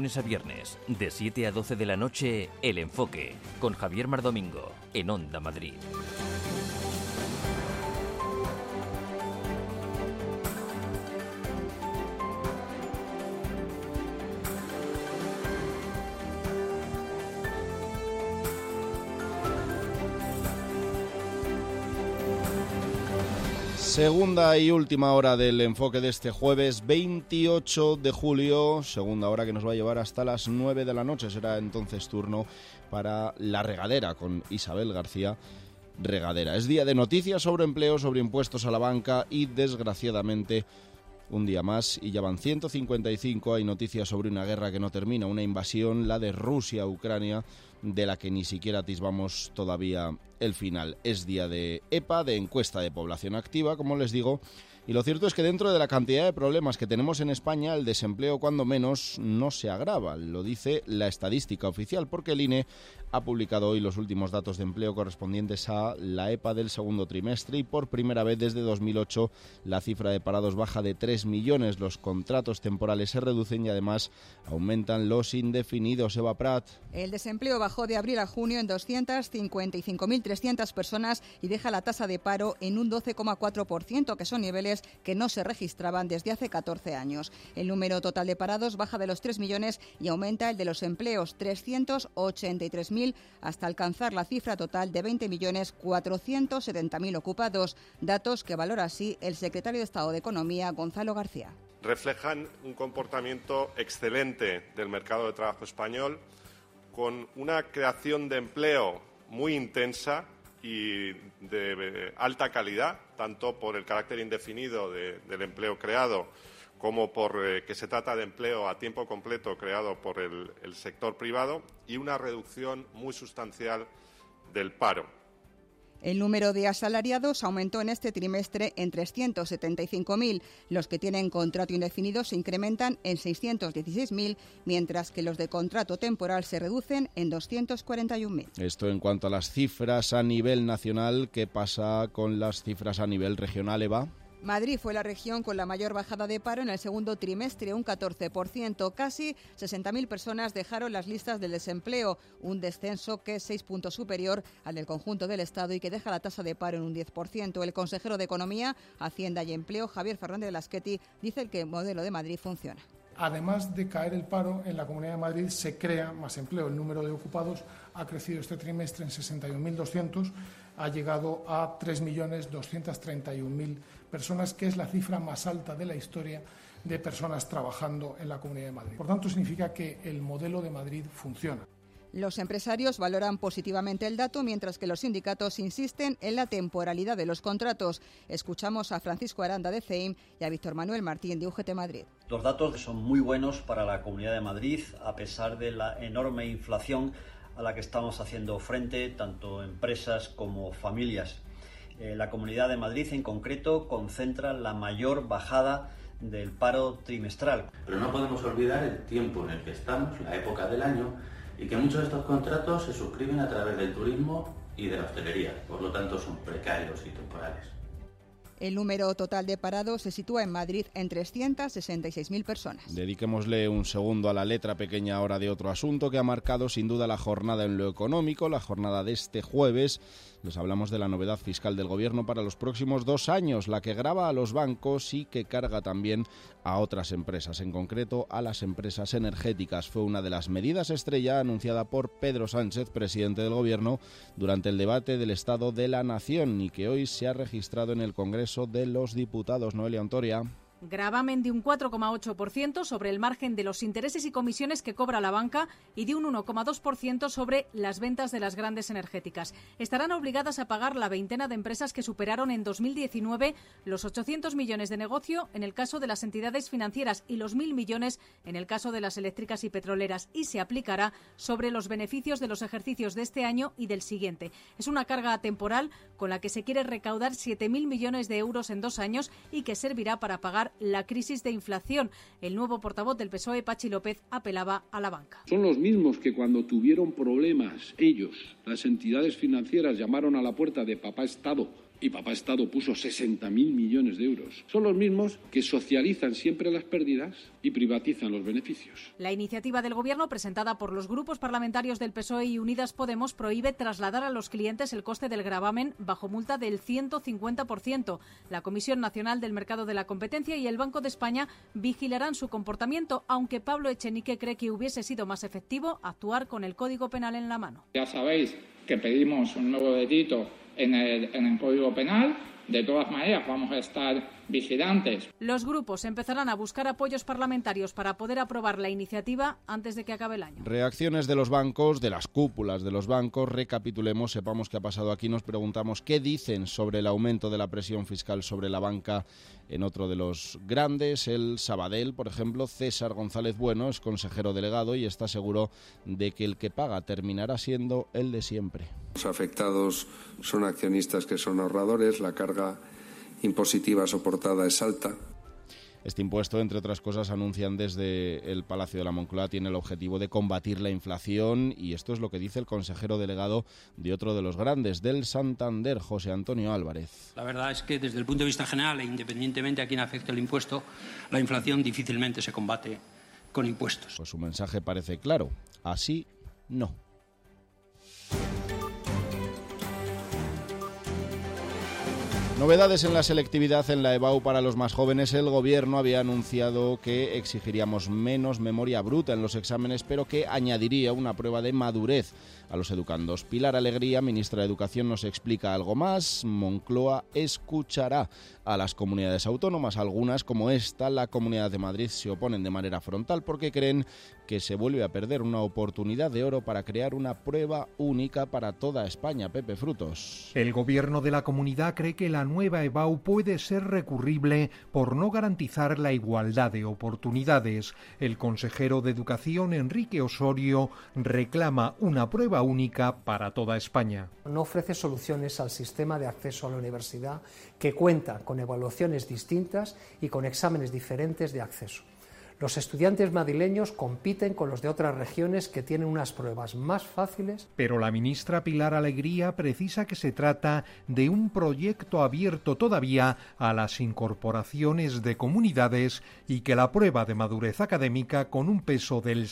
lunes a viernes, de 7 a 12 de la noche, El Enfoque, con Javier Mardomingo, en Onda Madrid. Segunda y última hora del Enfoque de este jueves 28 de julio, segunda hora que nos va a llevar hasta las 9 de la noche. Será entonces turno para La Regadera con Isabel García Regadera. Es día de noticias sobre empleo, sobre impuestos a la banca y, desgraciadamente, un día más, y ya van 155, hay noticias sobre una guerra que no termina, una invasión, la de Rusia a Ucrania, de la que ni siquiera atisbamos todavía el final. Es día de EPA, de encuesta de población activa, como les digo, y lo cierto es que dentro de la cantidad de problemas que tenemos en España, el desempleo cuando menos no se agrava, lo dice la estadística oficial, porque el INE ha publicado hoy los últimos datos de empleo correspondientes a la EPA del segundo trimestre y por primera vez desde 2008 la cifra de parados baja de 3 millones, los contratos temporales se reducen y además aumentan los indefinidos. Eva Prat. El desempleo bajó de abril a junio en 255.300 personas y deja la tasa de paro en un 12,4%, que son niveles que no se registraban desde hace 14 años. El número total de parados baja de los 3 millones y aumenta el de los empleos, 383.000, hasta alcanzar la cifra total de 20.470.000 ocupados, datos que valora así el secretario de Estado de Economía, Gonzalo García. Reflejan un comportamiento excelente del mercado de trabajo español, con una creación de empleo muy intensa y de alta calidad, tanto por el carácter indefinido del empleo creado como por que se trata de empleo a tiempo completo creado por el sector privado, y una reducción muy sustancial del paro. El número de asalariados aumentó en este trimestre en 375.000. Los que tienen contrato indefinido se incrementan en 616.000, mientras que los de contrato temporal se reducen en 241.000. Esto en cuanto a las cifras a nivel nacional. ¿Qué pasa con las cifras a nivel regional, Eva? Madrid fue la región con la mayor bajada de paro en el segundo trimestre, un 14%. Casi 60.000 personas dejaron las listas del desempleo, un descenso que es 6 puntos superior al del conjunto del Estado y que deja la tasa de paro en un 10%. El consejero de Economía, Hacienda y Empleo, Javier Fernández de Lasqueti, dice que el modelo de Madrid funciona. Además de caer el paro, en la Comunidad de Madrid se crea más empleo. El número de ocupados ha crecido este trimestre en 61.200, ha llegado a 3.231.000 personas, que es la cifra más alta de la historia de personas trabajando en la Comunidad de Madrid. Por tanto, significa que el modelo de Madrid funciona. Los empresarios valoran positivamente el dato, mientras que los sindicatos insisten en la temporalidad de los contratos. Escuchamos a Francisco Aranda de CEIM y a Víctor Manuel Martín de UGT Madrid. Los datos son muy buenos para la Comunidad de Madrid, a pesar de la enorme inflación a la que estamos haciendo frente, tanto empresas como familias. La Comunidad de Madrid, en concreto, concentra la mayor bajada del paro trimestral. Pero no podemos olvidar el tiempo en el que estamos, la época del año, y que muchos de estos contratos se suscriben a través del turismo y de la hostelería, por lo tanto son precarios y temporales. El número total de parados se sitúa en Madrid en 366.000 personas. Dediquémosle un segundo a la letra pequeña ahora de otro asunto que ha marcado sin duda la jornada en lo económico, la jornada de este jueves. Les hablamos de la novedad fiscal del Gobierno para los próximos 2 años, la que grava a los bancos y que carga también a otras empresas, en concreto a las empresas energéticas. Fue una de las medidas estrella anunciada por Pedro Sánchez, presidente del Gobierno, durante el debate del Estado de la Nación y que hoy se ha registrado en el Congreso de los Diputados. Noelia Ontoria. Gravamen de un 4,8% sobre el margen de los intereses y comisiones que cobra la banca y de un 1,2% sobre las ventas de las grandes energéticas. Estarán obligadas a pagar la veintena de empresas que superaron en 2019 los 800 millones de negocio en el caso de las entidades financieras y los 1.000 millones en el caso de las eléctricas y petroleras, y se aplicará sobre los beneficios de los ejercicios de este año y del siguiente. Es una carga temporal con la que se quiere recaudar 7.000 millones de euros en 2 años y que servirá para pagar frenar la crisis de inflación. El nuevo portavoz del PSOE, Pachi López, apelaba a la banca. Son los mismos que cuando tuvieron problemas, ellos, las entidades financieras, llamaron a la puerta de Papá Estado y Papá Estado puso 60.000 millones de euros. Son los mismos que socializan siempre las pérdidas y privatizan los beneficios. La iniciativa del Gobierno, presentada por los grupos parlamentarios del PSOE y Unidas Podemos, prohíbe trasladar a los clientes el coste del gravamen bajo multa del 150%. La Comisión Nacional del Mercado de la Competencia y el Banco de España vigilarán su comportamiento, aunque Pablo Echenique cree que hubiese sido más efectivo actuar con el Código Penal en la mano. Ya sabéis que pedimos un nuevo delito en el Código Penal. De todas maneras, vamos a estar vigilantes. Los grupos empezarán a buscar apoyos parlamentarios para poder aprobar la iniciativa antes de que acabe el año. Reacciones de los bancos, de las cúpulas de los bancos. Recapitulemos, sepamos qué ha pasado aquí. Nos preguntamos qué dicen sobre el aumento de la presión fiscal sobre la banca en otro de los grandes, el Sabadell, por ejemplo. César González Bueno es consejero delegado y está seguro de que el que paga terminará siendo el de siempre. Los afectados son accionistas que son ahorradores, la carga impositiva soportada es alta. Este impuesto, entre otras cosas, anuncian desde el Palacio de la Moncloa, tiene el objetivo de combatir la inflación y esto es lo que dice el consejero delegado de otro de los grandes, del Santander, José Antonio Álvarez. La verdad es que desde el punto de vista general e independientemente a quién afecte el impuesto, la inflación difícilmente se combate con impuestos. Pues su mensaje parece claro, así no. Novedades en la selectividad en la EBAU para los más jóvenes. El Gobierno había anunciado que exigiríamos menos memoria bruta en los exámenes, pero que añadiría una prueba de madurez a los educandos. Pilar Alegría, ministra de Educación, nos explica algo más. Moncloa escuchará a las comunidades autónomas. Algunas, como esta, la Comunidad de Madrid, se oponen de manera frontal porque creen que se vuelve a perder una oportunidad de oro para crear una prueba única para toda España. Pepe Frutos. El Gobierno de la Comunidad cree que la nueva EBAU puede ser recurrible por no garantizar la igualdad de oportunidades. El consejero de Educación, Enrique Osorio, reclama una prueba única para toda España. No ofrece soluciones al sistema de acceso a la universidad que cuenta con evaluaciones distintas y con exámenes diferentes de acceso. Los estudiantes madrileños compiten con los de otras regiones que tienen unas pruebas más fáciles. Pero la ministra Pilar Alegría precisa que se trata de un proyecto abierto todavía a las incorporaciones de comunidades y que la prueba de madurez académica con un peso del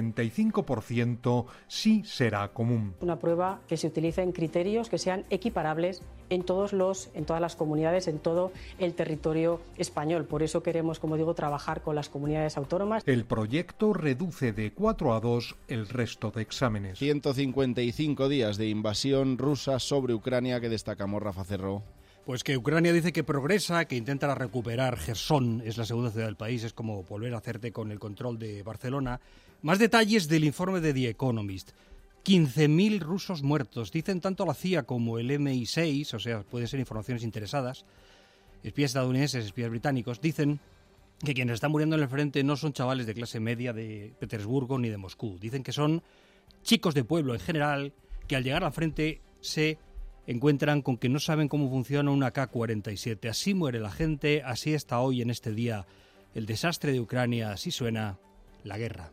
75% sí será común. Una prueba que se utilice en criterios que sean equiparables en todas las comunidades, en todo el territorio español. Por eso queremos, como digo, trabajar con las comunidades autónomas. El proyecto reduce de 4 a 2 el resto de exámenes. 155 días de invasión rusa sobre Ucrania. ¿Qué destacamos, Rafa Cerro? Pues que Ucrania dice que progresa, que intenta recuperar Jersón, es la segunda ciudad del país, es como volver a hacerte con el control de Barcelona. Más detalles del informe de The Economist. 15.000 rusos muertos, dicen tanto la CIA como el MI6, o sea, pueden ser informaciones interesadas. Espías estadounidenses, espías británicos, dicen que quienes están muriendo en el frente no son chavales de clase media de Petersburgo ni de Moscú. Dicen que son chicos de pueblo en general que al llegar al frente se encuentran con que no saben cómo funciona una K-47. Así muere la gente, así está hoy en este día el desastre de Ucrania, así suena la guerra.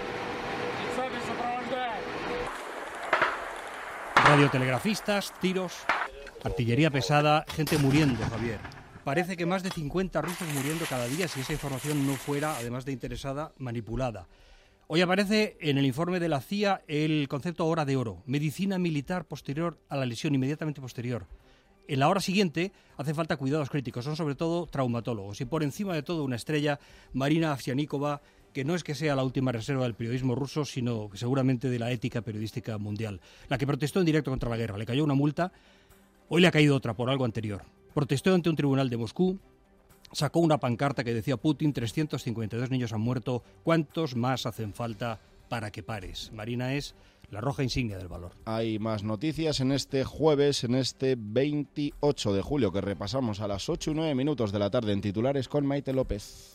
Radiotelegrafistas, tiros, artillería pesada, gente muriendo, Javier. Parece que más de 50 rusos muriendo cada día si esa información no fuera, además de interesada, manipulada. Hoy aparece en el informe de la CIA el concepto hora de oro, medicina militar posterior a la lesión, inmediatamente posterior. En la hora siguiente hace falta cuidados críticos, son sobre todo traumatólogos. Y por encima de todo una estrella, Marina Ovsianikova, que no es que sea la última reserva del periodismo ruso, sino seguramente de la ética periodística mundial. La que protestó en directo contra la guerra, le cayó una multa, hoy le ha caído otra por algo anterior. Protestó ante un tribunal de Moscú, sacó una pancarta que decía Putin, 352 niños han muerto, ¿cuántos más hacen falta para que pares? Marina es la roja insignia del valor. Hay más noticias en este jueves, en este 28 de julio, que repasamos a las 8 y 9 minutos de la tarde en titulares con Maite López.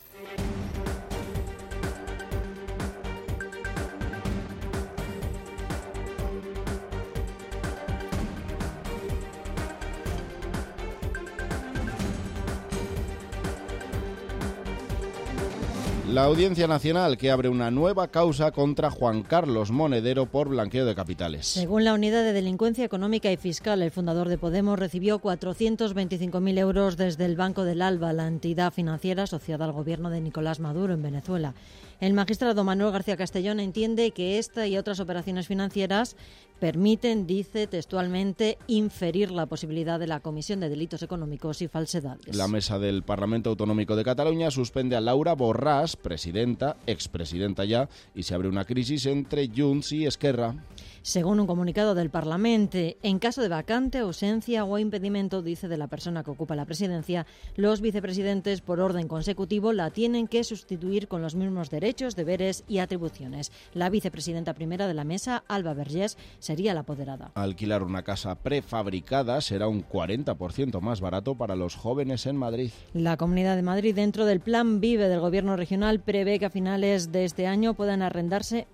La Audiencia Nacional que abre una nueva causa contra Juan Carlos Monedero por blanqueo de capitales. Según la Unidad de Delincuencia Económica y Fiscal, el fundador de Podemos recibió 425.000 euros desde el Banco del Alba, la entidad financiera asociada al gobierno de Nicolás Maduro en Venezuela. El magistrado Manuel García Castellón entiende que esta y otras operaciones financieras permiten, dice textualmente, inferir la posibilidad de la comisión de delitos económicos y falsedades. La mesa del Parlamento Autonómico de Cataluña suspende a Laura Borràs, expresidenta ya, y se abre una crisis entre Junts y Esquerra. Según un comunicado del Parlamento, en caso de vacante, ausencia o impedimento, dice, de la persona que ocupa la presidencia, los vicepresidentes, por orden consecutivo, la tienen que sustituir con los mismos derechos, deberes y atribuciones. La vicepresidenta primera de la mesa, Alba Vergés, sería la apoderada. Alquilar una casa prefabricada será un 40% más barato para los jóvenes en Madrid. La Comunidad de Madrid, dentro del Plan Vive del Gobierno regional, prevé que a finales de este año puedan arrendarse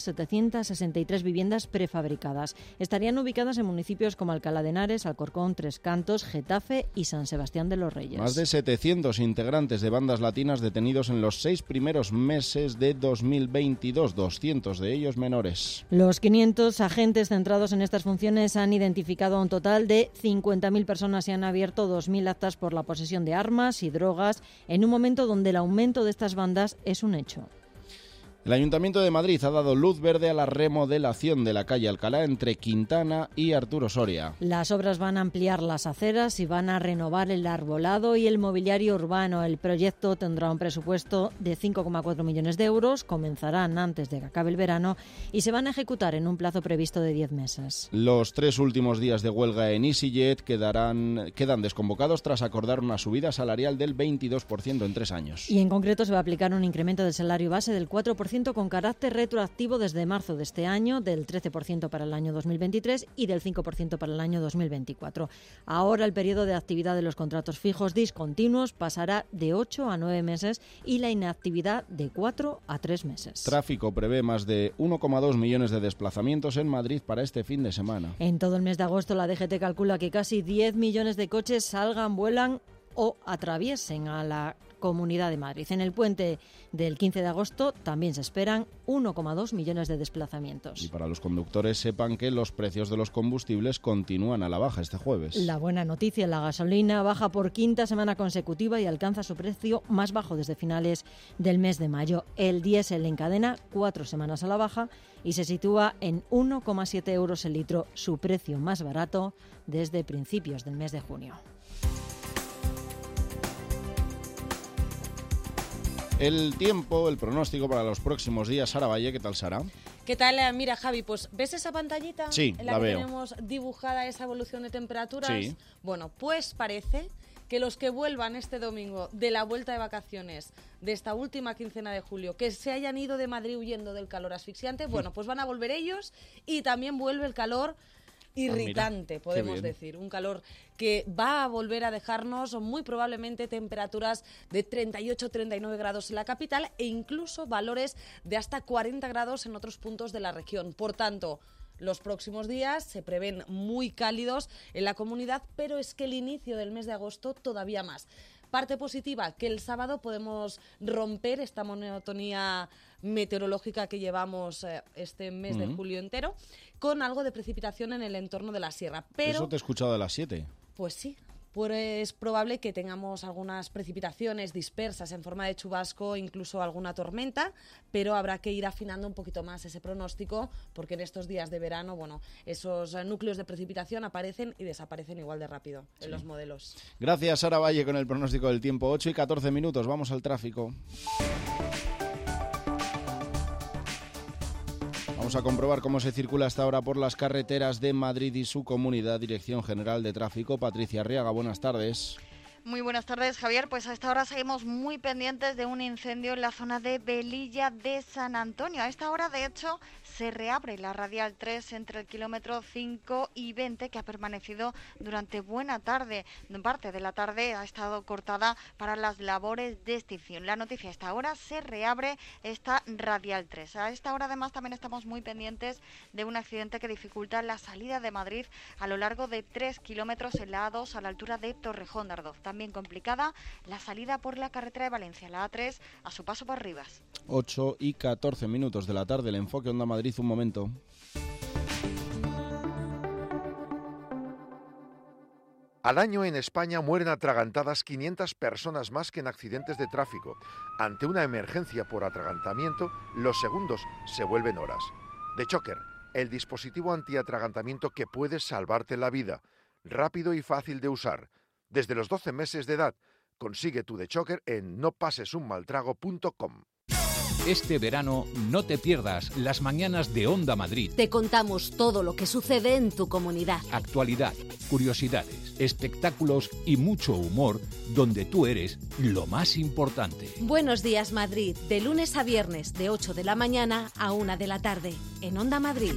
1.763 viviendas prefabricadas. Estarían ubicadas en municipios como Alcalá de Henares, Alcorcón, Tres Cantos, Getafe y San Sebastián de los Reyes. Más de 700 integrantes de bandas latinas detenidos en los 6 primeros meses de 2022, 200 de ellos menores. Los 500 agentes centrados en estas funciones han identificado a un total de 50.000 personas y han abierto 2.000 actas por la posesión de armas y drogas en un momento donde el aumento de estas bandas es un hecho. El Ayuntamiento de Madrid ha dado luz verde a la remodelación de la calle Alcalá entre Quintana y Arturo Soria. Las obras van a ampliar las aceras y van a renovar el arbolado y el mobiliario urbano. El proyecto tendrá un presupuesto de 5,4 millones de euros, comenzarán antes de que acabe el verano y se van a ejecutar en un plazo previsto de 10 meses. Los 3 últimos días de huelga en EasyJet quedan desconvocados tras acordar una subida salarial del 22% en 3 años. Y en concreto se va a aplicar un incremento del salario base del 4% con carácter retroactivo desde marzo de este año, del 13% para el año 2023 y del 5% para el año 2024. Ahora el periodo de actividad de los contratos fijos discontinuos pasará de 8 a 9 meses y la inactividad de 4 a 3 meses. Tráfico prevé más de 1,2 millones de desplazamientos en Madrid para este fin de semana. En todo el mes de agosto la DGT calcula que casi 10 millones de coches salgan, vuelan o atraviesen a la Comunidad de Madrid. En el puente del 15 de agosto también se esperan 1,2 millones de desplazamientos. Y para los conductores sepan que los precios de los combustibles continúan a la baja este jueves. La buena noticia, la gasolina baja por quinta semana consecutiva y alcanza su precio más bajo desde finales del mes de mayo. El diésel encadena 4 semanas a la baja y se sitúa en 1,7 euros el litro, su precio más barato desde principios del mes de junio. El tiempo, el pronóstico para los próximos días. Sara Valle, ¿qué tal, Sara? ¿Qué tal? Mira, Javi, pues ¿ves esa pantallita? Sí, en la la que veo. tenemos dibujada esa evolución de temperaturas. Sí. Bueno, pues parece que los que vuelvan este domingo de la vuelta de vacaciones de esta última quincena de julio, que se hayan ido de Madrid huyendo del calor asfixiante, bueno, pues van a volver ellos y también vuelve el calor irritante, mira, podemos decir. Un calor que va a volver a dejarnos muy probablemente temperaturas de 38-39 grados en la capital e incluso valores de hasta 40 grados en otros puntos de la región. Por tanto, los próximos días se prevén muy cálidos en la comunidad, pero es que el inicio del mes de agosto todavía más. Parte positiva, que el sábado podemos romper esta monotonía meteorológica que llevamos este mes de julio entero, con algo de precipitación en el entorno de la sierra. Pero, eso te he escuchado de las 7. Pues sí, pues es probable que tengamos algunas precipitaciones dispersas en forma de chubasco, incluso alguna tormenta, pero habrá que ir afinando un poquito más ese pronóstico, porque en estos días de verano, bueno, esos núcleos de precipitación aparecen y desaparecen igual de rápido en los modelos. Gracias, Sara Valle, con el pronóstico del tiempo. 8 y 14 minutos, vamos al tráfico. Vamos a comprobar cómo se circula hasta ahora por las carreteras de Madrid y su comunidad. Dirección General de Tráfico, Patricia Arriaga, buenas tardes. Muy buenas tardes, Javier. Pues a esta hora seguimos muy pendientes de un incendio en la zona de Velilla de San Antonio. A esta hora, de hecho, se reabre la radial 3 entre el kilómetro 5 y 20, que ha permanecido durante buena tarde. Parte de la tarde ha estado cortada para las labores de extinción. La noticia a esta hora, se reabre esta radial 3. A esta hora, además, también estamos muy pendientes de un accidente que dificulta la salida de Madrid a lo largo de 3 kilómetros en la A2 a la altura de Torrejón de Ardoz. también complicada la salida por la carretera de Valencia, la A3, a su paso por Rivas. 8:14 de la tarde, el enfoque Onda Madrid, un momento. Al año en España mueren atragantadas 500 personas más que en accidentes de tráfico. Ante una emergencia por atragantamiento, los segundos se vuelven horas. The Choker, el dispositivo antiatragantamiento que puede salvarte la vida. Rápido y fácil de usar. Desde los 12 meses de edad, consigue tu The Choker en nopasesunmaltrago.com. Este verano no te pierdas las mañanas de Onda Madrid. Te contamos todo lo que sucede en tu comunidad. Actualidad, curiosidades, espectáculos y mucho humor, donde tú eres lo más importante. Buenos días Madrid, de lunes a viernes, de 8 de la mañana a 1 de la tarde, en Onda Madrid.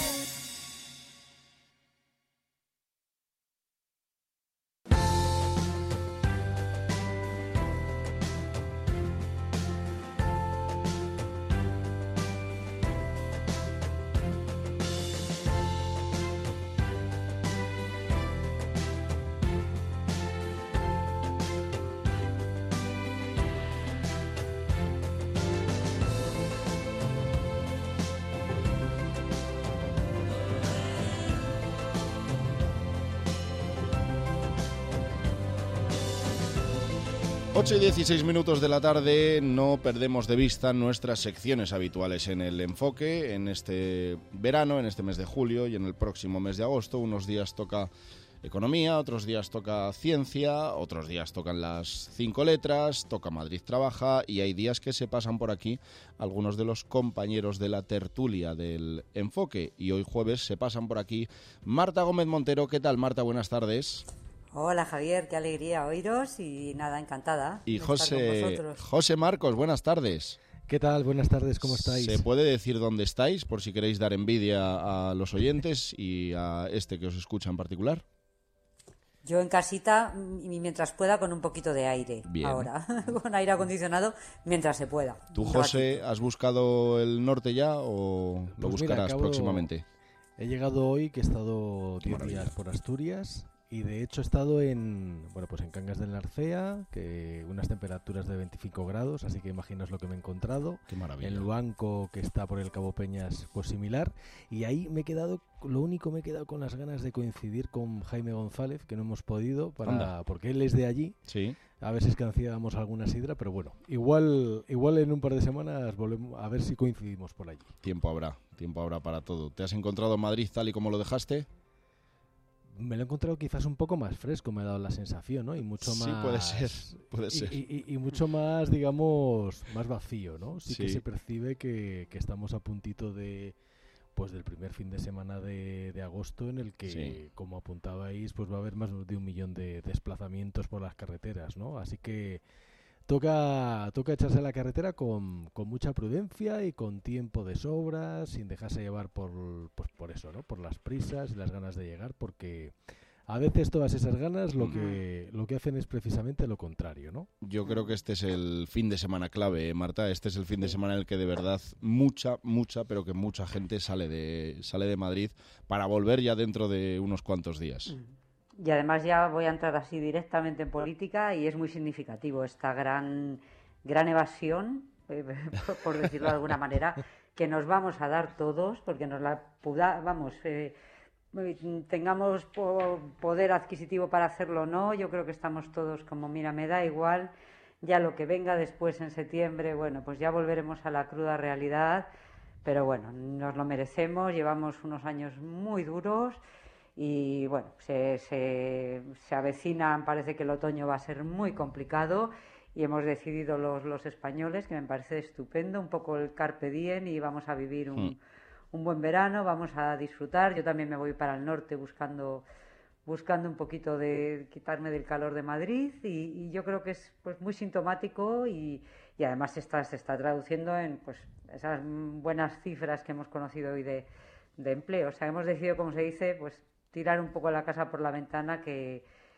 Ocho y 16 minutos de la tarde, no perdemos de vista nuestras secciones habituales en el enfoque, en este verano, en este mes de julio y en el próximo mes de agosto. Unos días toca economía, otros días toca ciencia, otros días tocan las 5 letras, toca Madrid Trabaja y hay días que se pasan por aquí algunos de los compañeros de la tertulia del enfoque y hoy jueves se pasan por aquí Marta Gómez Montero. ¿Qué tal, Marta? Buenas tardes. Hola Javier, qué alegría oíros y nada, encantada y de estar con vosotros. José Marcos, buenas tardes. ¿Qué tal? Buenas tardes, ¿cómo estáis? ¿Se puede decir dónde estáis por si queréis dar envidia a los oyentes y a este que os escucha en particular? Yo en casita y mientras pueda con un poquito de aire. Bien. Ahora, con aire acondicionado mientras se pueda. ¿Tú, José, has buscado el norte ya o lo buscarás próximamente? He llegado hoy, que he estado 10 días por Asturias. Y de hecho he estado en Cangas del Narcea, que unas temperaturas de 25 grados, así que imaginaos lo que me he encontrado. Qué maravilla. En Luanco, que está por el Cabo Peñas, pues similar. Y ahí me he quedado con las ganas de coincidir con Jaime González, que no hemos podido, porque él es de allí. Sí. A ver si escanciábamos alguna sidra, pero bueno, igual en un par de semanas volvemos a ver si coincidimos por allí. Tiempo habrá para todo. ¿Te has encontrado Madrid tal y como lo dejaste? Me lo he encontrado quizás un poco más fresco, me ha dado la sensación, ¿no? Y mucho más... Sí, puede ser. Y mucho más, digamos, más vacío, ¿no? Sí que se percibe que estamos a puntito del primer fin de semana de agosto en el que, como apuntabais, pues va a haber más de 1 millón de desplazamientos por las carreteras, ¿no? Así que toca echarse a la carretera con mucha prudencia y con tiempo de sobra, sin dejarse llevar por eso, ¿no? Por las prisas y las ganas de llegar, porque a veces todas esas ganas lo que hacen es precisamente lo contrario, ¿no? Yo creo que este es el fin de semana clave, Marta. Este es el fin de semana en el que de verdad mucha gente sale de Madrid para volver ya dentro de unos cuantos días. Y además ya voy a entrar así directamente en política y es muy significativo esta gran evasión, por decirlo de alguna manera, que nos vamos a dar todos, porque nos la tengamos poder adquisitivo para hacerlo o no. Yo creo que estamos todos como, mira, me da igual, ya lo que venga después en septiembre, bueno, pues ya volveremos a la cruda realidad, pero bueno, nos lo merecemos, llevamos unos años muy duros. Y bueno, se avecinan, parece que el otoño va a ser muy complicado y hemos decidido los españoles, que me parece estupendo, un poco el carpe diem y vamos a vivir un buen verano, vamos a disfrutar. Yo también me voy para el norte buscando un poquito de quitarme del calor de Madrid y yo creo que es pues muy sintomático y además se está traduciendo en pues esas buenas cifras que hemos conocido hoy de empleo. O sea, hemos decidido, como se dice, pues tirar un poco la casa por la ventana, que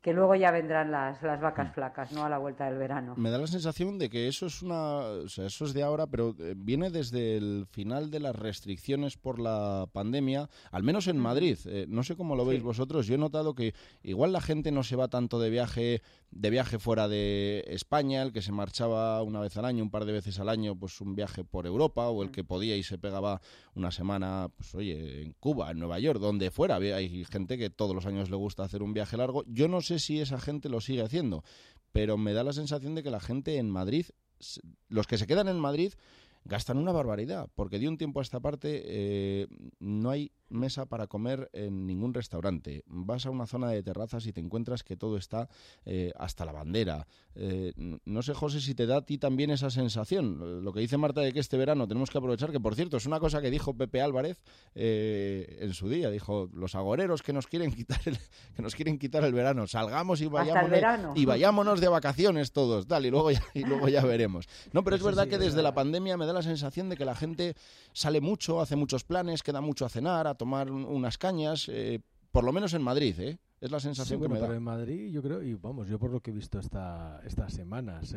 que luego ya vendrán las vacas flacas, ¿no? A la vuelta del verano. Me da la sensación de que eso eso es de ahora, pero viene desde el final de las restricciones por la pandemia, al menos en Madrid. No sé cómo lo veis vosotros. Yo he notado que igual la gente no se va tanto de viaje fuera de España, el que se marchaba una vez al año, un par de veces al año, pues un viaje por Europa, o el que podía y se pegaba una semana, pues oye, en Cuba, en Nueva York, donde fuera. Hay gente que todos los años le gusta hacer un viaje largo. Yo no sé si esa gente lo sigue haciendo, pero me da la sensación de que la gente en Madrid, los que se quedan en Madrid, gastan una barbaridad, porque de un tiempo a esta parte no hay mesa para comer en ningún restaurante. Vas a una zona de terrazas y te encuentras que todo está hasta la bandera. No sé, José, si te da a ti también esa sensación. Lo que dice Marta de que este verano tenemos que aprovechar, que por cierto es una cosa que dijo Pepe Álvarez en su día. Dijo, los agoreros que nos quieren quitar el verano, salgamos y vayámonos de vacaciones todos, tal, y luego ya veremos. No, pero es verdad que desde la pandemia me da la sensación de que la gente sale mucho, hace muchos planes, queda mucho a cenar, a tomar unas cañas, por lo menos en Madrid, es la sensación que me da. Pero en Madrid yo creo, y vamos, yo por lo que he visto estas semanas,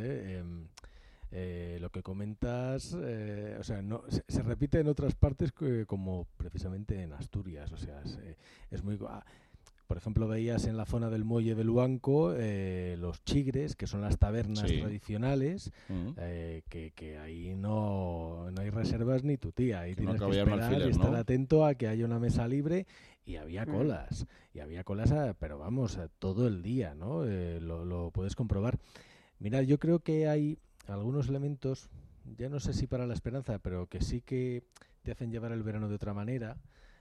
lo que comentas, o sea, no se repite en otras partes como precisamente en Asturias, o sea, es muy... Por ejemplo, veías en la zona del Muelle del Luanco los chigres, que son las tabernas tradicionales, que ahí no hay reservas ni tu tía. Ahí tienes que esperar y estar atento a que haya una mesa libre, y había colas. Y había colas, pero vamos, todo el día, ¿no? Lo puedes comprobar. Mira, yo creo que hay algunos elementos, ya no sé si para la esperanza, pero que sí que te hacen llevar el verano de otra manera.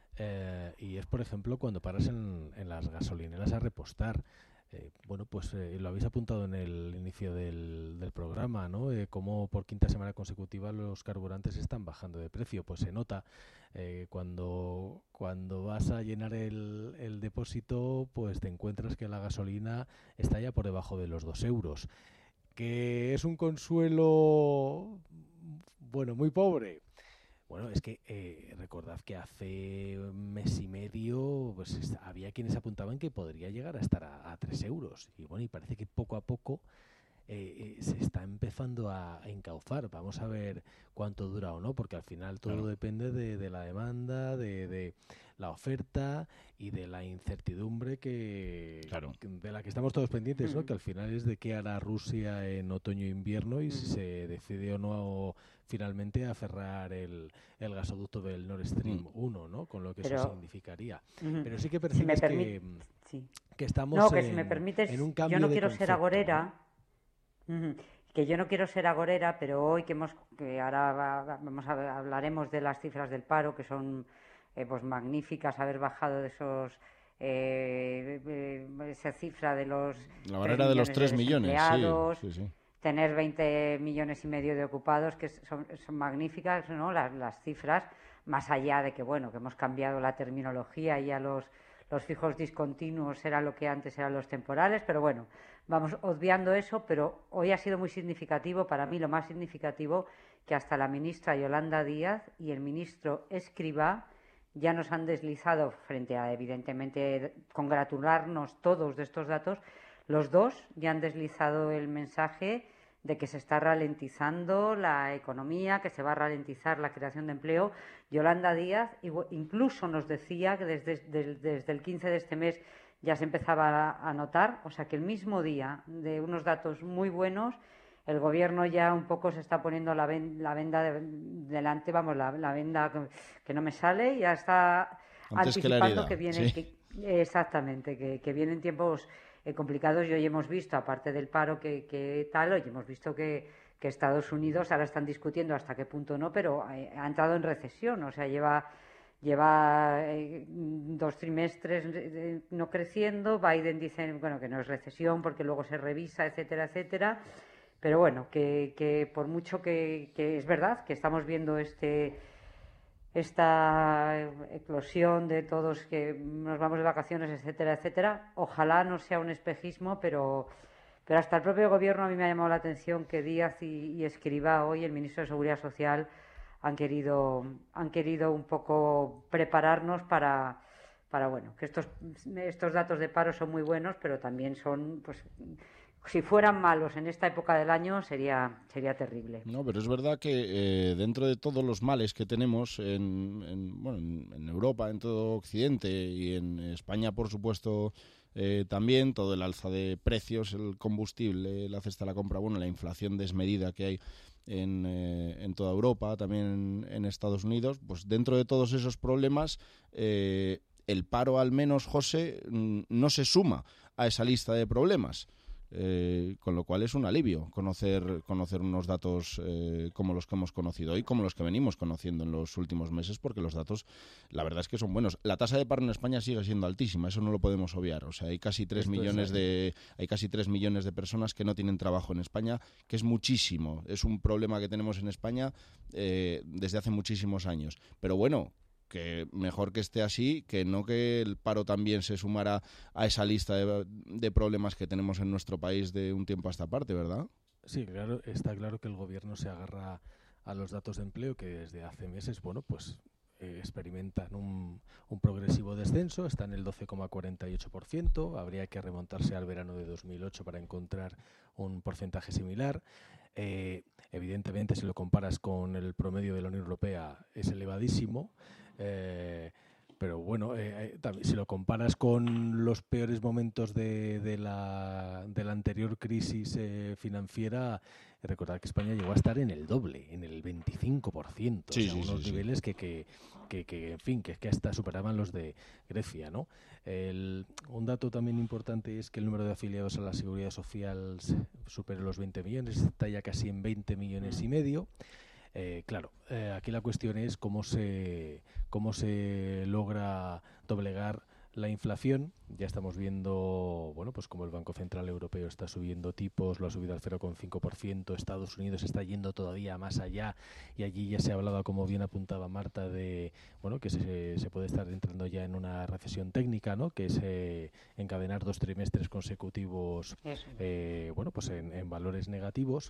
Y es, por ejemplo, cuando paras en las gasolineras a repostar. Bueno, pues lo habéis apuntado en el inicio del programa, ¿no? Cómo por quinta semana consecutiva los carburantes están bajando de precio. Pues se nota cuando vas a llenar el depósito, pues te encuentras que la gasolina está ya por debajo de los 2 euros. Que es un consuelo, bueno, muy pobre. Bueno, es que recordad que hace un mes y medio pues había quienes apuntaban que podría llegar a estar a 3 euros. Y bueno, y parece que poco a poco se está empezando a encauzar. Vamos a ver cuánto dura o no, porque al final todo depende de la demanda, de la oferta y de la incertidumbre de la que estamos todos pendientes, ¿no? Que al final es de qué hará Rusia en otoño e invierno y si se decide o no finalmente a cerrar el gasoducto del Nord Stream 1, ¿no? Con lo que eso significaría. Pero sí que percibes que estamos si me permites, en un cambio yo no de quiero concepto, ser agorera, ¿no? Que yo no quiero ser agorera, pero hoy que ahora hablaremos de las cifras del paro, que son pues magníficas, haber bajado de esa cifra de los la barrera de los 3 millones, sí. Tener 20 millones y medio de ocupados, que son magníficas, ¿no? Las cifras, más allá de que bueno, que hemos cambiado la terminología y a los fijos discontinuos era lo que antes eran los temporales, pero bueno, vamos obviando eso. Pero hoy ha sido muy significativo, para mí lo más significativo, que hasta la ministra Yolanda Díaz y el ministro Escrivá ya nos han deslizado, frente a evidentemente congratularnos todos de estos datos, los dos ya han deslizado el mensaje de que se está ralentizando la economía, que se va a ralentizar la creación de empleo. Yolanda Díaz incluso nos decía que desde el 15 de este mes ya se empezaba a notar, o sea que el mismo día de unos datos muy buenos, el gobierno ya un poco se está poniendo la venda delante, vamos, la venda que no me sale, ya está antes anticipando que viene, exactamente, que vienen tiempos complicados. Y hoy hemos visto, aparte del paro que tal, hoy hemos visto que Estados Unidos ahora están discutiendo hasta qué punto no, pero ha entrado en recesión, o sea, lleva 2 trimestres no creciendo. Biden dice bueno que no es recesión porque luego se revisa, etcétera, etcétera. Pero bueno, que por mucho que es verdad que estamos viendo esta eclosión de todos que nos vamos de vacaciones, etcétera, etcétera, ojalá no sea un espejismo, pero hasta el propio gobierno a mí me ha llamado la atención que Díaz y Escrivá, hoy el ministro de Seguridad Social, han querido un poco prepararnos para bueno, que estos datos de paro son muy buenos, pero también son, pues, si fueran malos en esta época del año sería terrible. No, pero es verdad que dentro de todos los males que tenemos en Europa, en todo Occidente y en España, por supuesto, también todo el alza de precios, el combustible, la cesta de la compra, la inflación desmedida que hay en toda Europa, también en Estados Unidos, pues dentro de todos esos problemas, el paro, al menos, José, no se suma a esa lista de problemas. Con lo cual es un alivio conocer unos datos como los que hemos conocido hoy, como los que venimos conociendo en los últimos meses, porque los datos, la verdad es que son buenos. La tasa de paro en España sigue siendo altísima, eso no lo podemos obviar. O sea, hay casi 3 millones de personas que no tienen trabajo en España, que es muchísimo. Es un problema que tenemos en España desde hace muchísimos años. Pero bueno, que mejor que esté así, que no que el paro también se sumara a esa lista de problemas que tenemos en nuestro país de un tiempo a esta parte, ¿verdad? Sí, claro, está claro que el gobierno se agarra a los datos de empleo que desde hace meses, experimentan un progresivo descenso, está en el 12,48%, habría que remontarse al verano de 2008 para encontrar un porcentaje similar. Evidentemente, si lo comparas con el promedio de la Unión Europea, es elevadísimo. Pero bueno, si lo comparas con los peores momentos de la anterior crisis financiera, recordad que España llegó a estar en el doble, en el 25%, unos niveles que en fin, que hasta superaban los de Grecia, ¿no? Un dato también importante es que el número de afiliados a la Seguridad Social supera los 20 millones, está ya casi en 20 millones y medio. Aquí la cuestión es cómo se logra doblegar la inflación. Ya estamos viendo, como el Banco Central Europeo está subiendo tipos, lo ha subido al 0,5%, Estados Unidos está yendo todavía más allá y allí ya se ha hablado, como bien apuntaba Marta, de que se puede estar entrando ya en una recesión técnica, ¿no? Que es encadenar 2 trimestres consecutivos en valores negativos.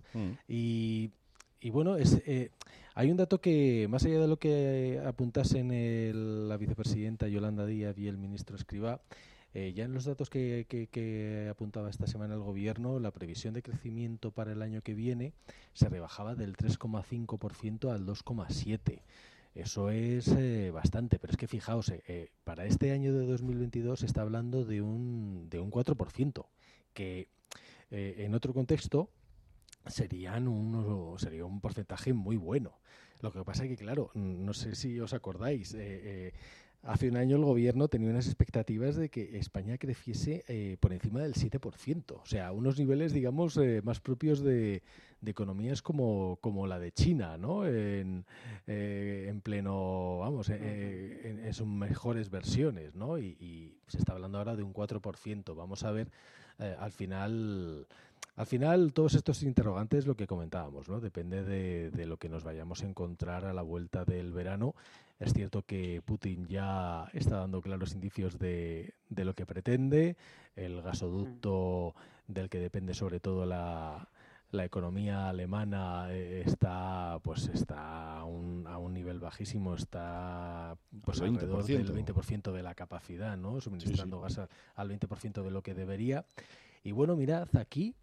Hay un dato que, más allá de lo que apuntasen la vicepresidenta Yolanda Díaz y el ministro Escrivá, ya en los datos que apuntaba esta semana el Gobierno, la previsión de crecimiento para el año que viene se rebajaba del 3,5% al 2,7%. Eso es bastante, pero es que fijaos, para este año de 2022 se está hablando de un 4%, que en otro contexto sería un porcentaje muy bueno. Lo que pasa es que, claro, no sé si os acordáis, hace un año el Gobierno tenía unas expectativas de que España creciese por encima del 7%, o sea, unos niveles, digamos, más propios de economías como la de China, ¿no? En pleno, en sus mejores versiones, ¿no? Y se está hablando ahora de un 4%. Vamos a ver, al final, todos estos interrogantes, lo que comentábamos, ¿no? Depende de lo que nos vayamos a encontrar a la vuelta del verano. Es cierto que Putin ya está dando claros indicios de lo que pretende. El gasoducto del que depende sobre todo la economía alemana está a un nivel bajísimo, está alrededor del 20% de la capacidad, ¿no? Suministrando gas al 20% de lo que debería. Y bueno, mirad, aquí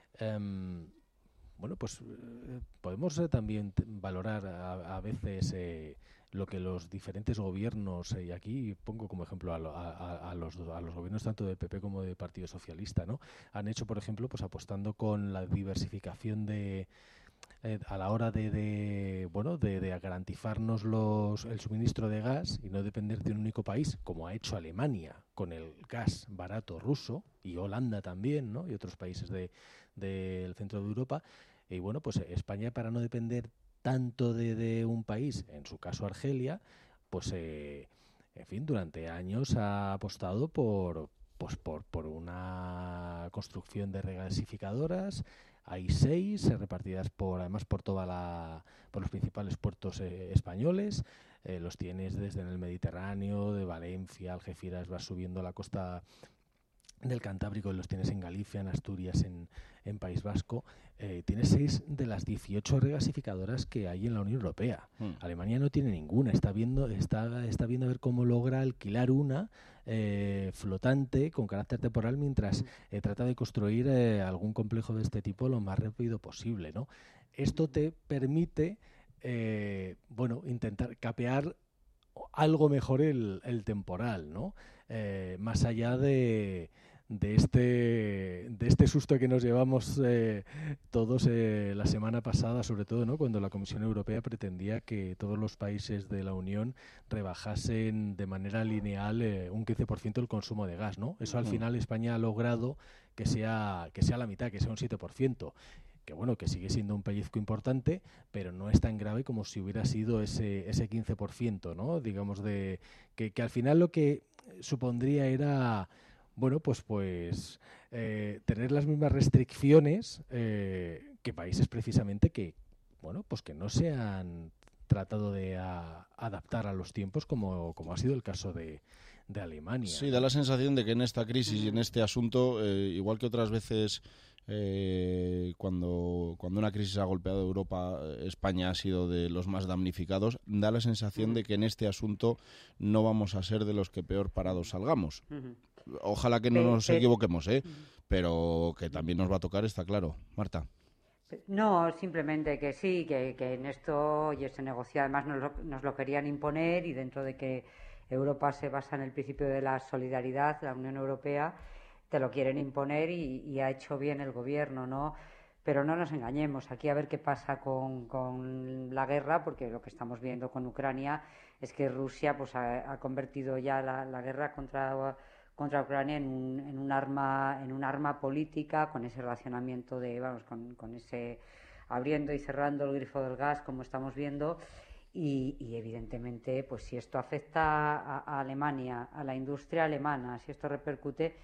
podemos también valorar a veces lo que los diferentes gobiernos, y aquí pongo como ejemplo a los gobiernos tanto de PP como de Partido Socialista, ¿no? Han hecho, por ejemplo, apostando con la diversificación a la hora de garantizarnos el suministro de gas y no depender de un único país, como ha hecho Alemania con el gas barato ruso, y Holanda también, ¿no? Y otros países del centro de Europa. Y España, para no depender tanto de un país, en su caso Argelia, en fin, durante años ha apostado por una construcción de regasificadoras. Hay 6 repartidas por los principales puertos españoles. Los tienes desde en el Mediterráneo, de Valencia, Algeciras, vas subiendo la costa del Cantábrico, los tienes en Galicia, en Asturias, en País Vasco, tienes 6 de las 18 regasificadoras que hay en la Unión Europea. Alemania no tiene ninguna, está viendo a ver cómo logra alquilar una flotante con carácter temporal mientras trata de construir algún complejo de este tipo lo más rápido posible, ¿no? Esto te permite intentar capear algo mejor el temporal, ¿no? Más allá de este susto que nos llevamos todos la semana pasada, sobre todo, ¿no? Cuando la Comisión Europea pretendía que todos los países de la Unión rebajasen de manera lineal un 15% el consumo de gas, ¿no? Eso al final España ha logrado que sea la mitad, que sea un 7%. Que bueno, que sigue siendo un pellizco importante, pero no es tan grave como si hubiera sido ese 15%, ¿no? Digamos que al final lo que supondría era tener las mismas restricciones que países precisamente que no se han tratado de adaptar a los tiempos como ha sido el caso de Alemania. Sí, da la sensación de que en esta crisis y en este asunto, igual que otras veces cuando una crisis ha golpeado a Europa, España ha sido de los más damnificados, da la sensación de que en este asunto no vamos a ser de los que peor parados salgamos. Ojalá que no nos equivoquemos, pero que también nos va a tocar, está claro. Marta. No, simplemente que sí, que en esto y ese negocio además nos lo querían imponer, y dentro de que Europa se basa en el principio de la solidaridad, la Unión Europea, te lo quieren imponer y ha hecho bien el gobierno, ¿no? Pero no nos engañemos, aquí a ver qué pasa con la guerra, porque lo que estamos viendo con Ucrania es que Rusia pues ha convertido ya la guerra contra Ucrania en un arma política, con ese racionamiento con ese abriendo y cerrando el grifo del gas, como estamos viendo, y evidentemente pues si esto afecta a Alemania, a la industria alemana, si esto repercute,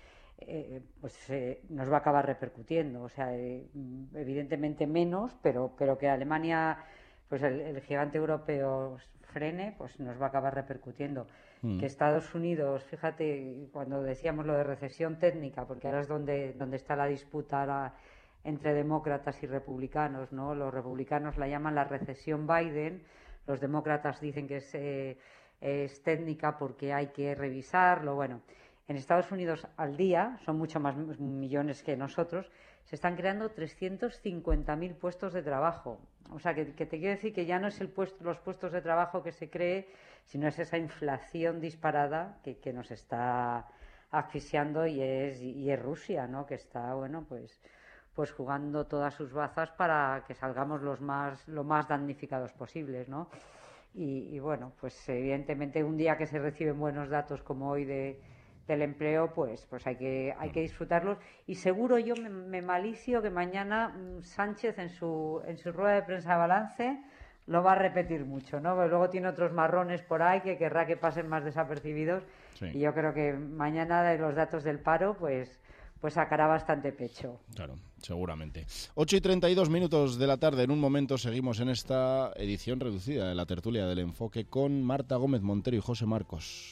nos va a acabar repercutiendo, o sea, evidentemente menos, pero que Alemania, pues el gigante europeo frene, pues nos va a acabar repercutiendo. Que Estados Unidos, fíjate, cuando decíamos lo de recesión técnica, porque ahora es donde está la disputa entre demócratas y republicanos, ¿no? Los republicanos la llaman la recesión Biden, los demócratas dicen que es técnica porque hay que revisarlo. Bueno, en Estados Unidos al día, son mucho más millones que nosotros, se están creando 350.000 puestos de trabajo. O sea, que te quiero decir que ya no es los puestos de trabajo que se cree, sino es esa inflación disparada que nos está asfixiando, y es Rusia, ¿no? Que está, pues jugando todas sus bazas para que salgamos lo más damnificados posibles, ¿no? Y bueno, pues evidentemente un día que se reciben buenos datos como hoy del empleo, pues hay que disfrutarlos, y seguro yo me malicio que mañana Sánchez en su rueda de prensa de balance lo va a repetir mucho, ¿no? Porque luego tiene otros marrones por ahí que querrá que pasen más desapercibidos, y yo creo que mañana de los datos del paro pues sacará bastante pecho. Claro, seguramente. 8:32 de la tarde. En un momento seguimos en esta edición reducida de la tertulia del Enfoque con Marta Gómez Montero y José Marcos.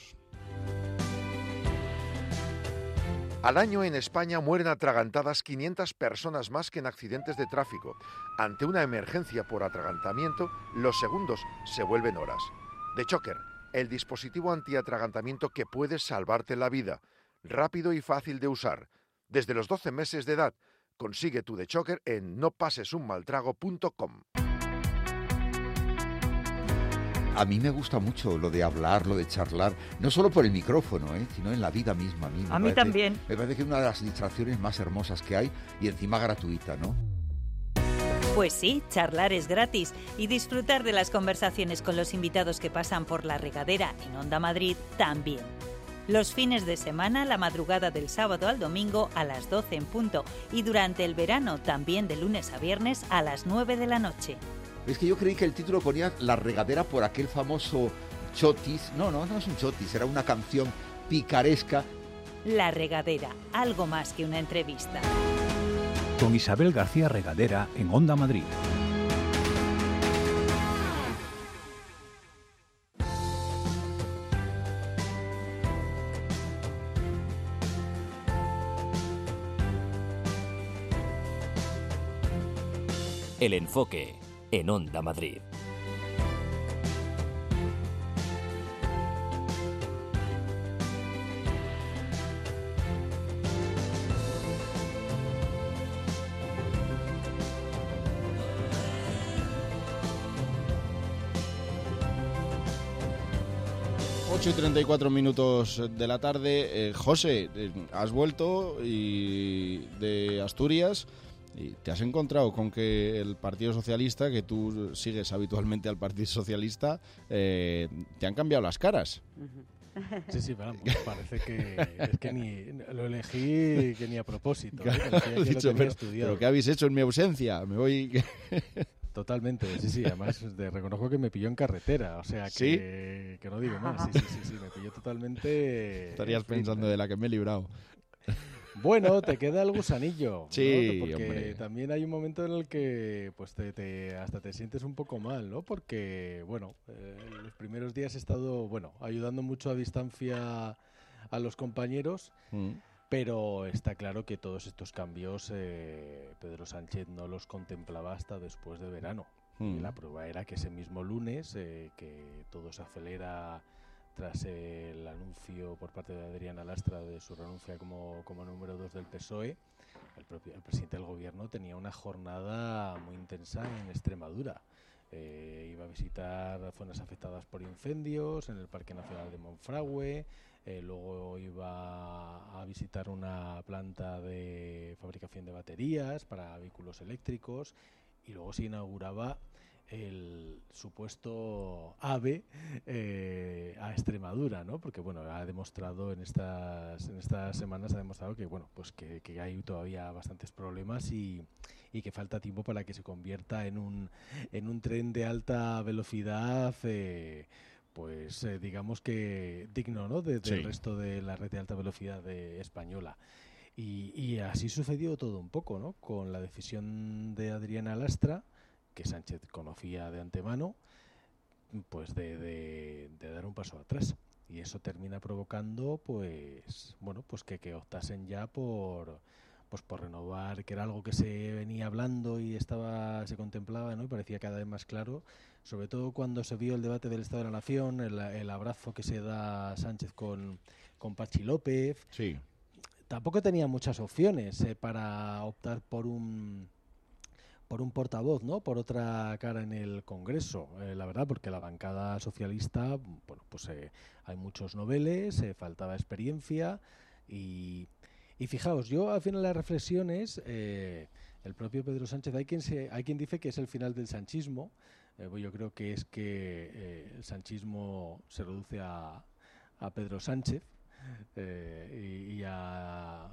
Al año en España mueren atragantadas 500 personas más que en accidentes de tráfico. Ante una emergencia por atragantamiento, los segundos se vuelven horas. DeChocker, el dispositivo antiatragantamiento que puede salvarte la vida. Rápido y fácil de usar. Desde los 12 meses de edad, consigue tu DeChocker en nopasesunmaltrago.com. A mí me gusta mucho lo de hablar, lo de charlar, no solo por el micrófono, sino en la vida misma. A mí también. Me parece que es una de las distracciones más hermosas que hay, y encima gratuita, ¿no? Pues sí, charlar es gratis, y disfrutar de las conversaciones con los invitados que pasan por La Regadera en Onda Madrid también. Los fines de semana, la madrugada del sábado al domingo a las 12 en punto, y durante el verano también de lunes a viernes a las 9 de la noche. Es que yo creí que el título ponía La Regadera por aquel famoso chotis. No es un chotis, era una canción picaresca. La Regadera, algo más que una entrevista. Con Isabel García Regadera en Onda Madrid. El enfoque en Onda Madrid. Y 34 minutos de la tarde. José, has vuelto de Asturias y te has encontrado con que el Partido Socialista, que tú sigues habitualmente al Partido Socialista, te han cambiado las caras. Sí, vamos, parece que es que ni lo elegí que ni a propósito. Claro, dicho, pero ¿qué habéis hecho en mi ausencia? Me voy... Totalmente, sí, además reconozco que me pilló en carretera, o sea que no digo más, sí, me pilló totalmente... Estarías pensando de la que me he librado. Bueno, te queda el gusanillo, sí, ¿no? Porque hombre. también hay un momento en el que pues hasta te sientes un poco mal, ¿no? Porque, bueno, los primeros días he estado, ayudando mucho a distancia a los compañeros, pero está claro que todos estos cambios Pedro Sánchez no los contemplaba hasta después de verano. Y la prueba era que ese mismo lunes, que todo se acelera tras el anuncio por parte de Adriana Lastra de su renuncia como número 2 del PSOE, el presidente del gobierno tenía una jornada muy intensa en Extremadura. Iba a visitar zonas afectadas por incendios en el Parque Nacional de Monfragüe, luego iba a visitar una planta de fabricación de baterías para vehículos eléctricos y luego se inauguraba el supuesto AVE a Extremadura, ¿no? Porque ha demostrado en estas semanas que hay todavía bastantes problemas y que falta tiempo para que se convierta en un tren de alta velocidad digamos que digno, ¿no? del resto de la red de alta velocidad española. Y así sucedió todo un poco, ¿no? Con la decisión de Adriana Lastra, que Sánchez conocía de antemano, pues de dar un paso atrás. Y eso termina provocando, que optasen ya por renovar, que era algo que se venía hablando y se contemplaba, ¿no? Y parecía cada vez más claro, sobre todo cuando se vio el debate del Estado de la Nación, el abrazo que se da Sánchez con Patxi López. Sí. Tampoco tenía muchas opciones para optar por un portavoz, ¿no? Por otra cara en el Congreso, la verdad, porque la bancada socialista, hay muchos noveles, faltaba experiencia y fijaos, yo al final de las reflexiones, el propio Pedro Sánchez, hay quien dice que es el final del sanchismo. Yo creo que es que el sanchismo se reduce a Pedro Sánchez. Y a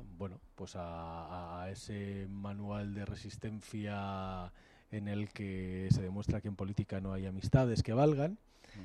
ese manual de resistencia en el que se demuestra que en política no hay amistades que valgan,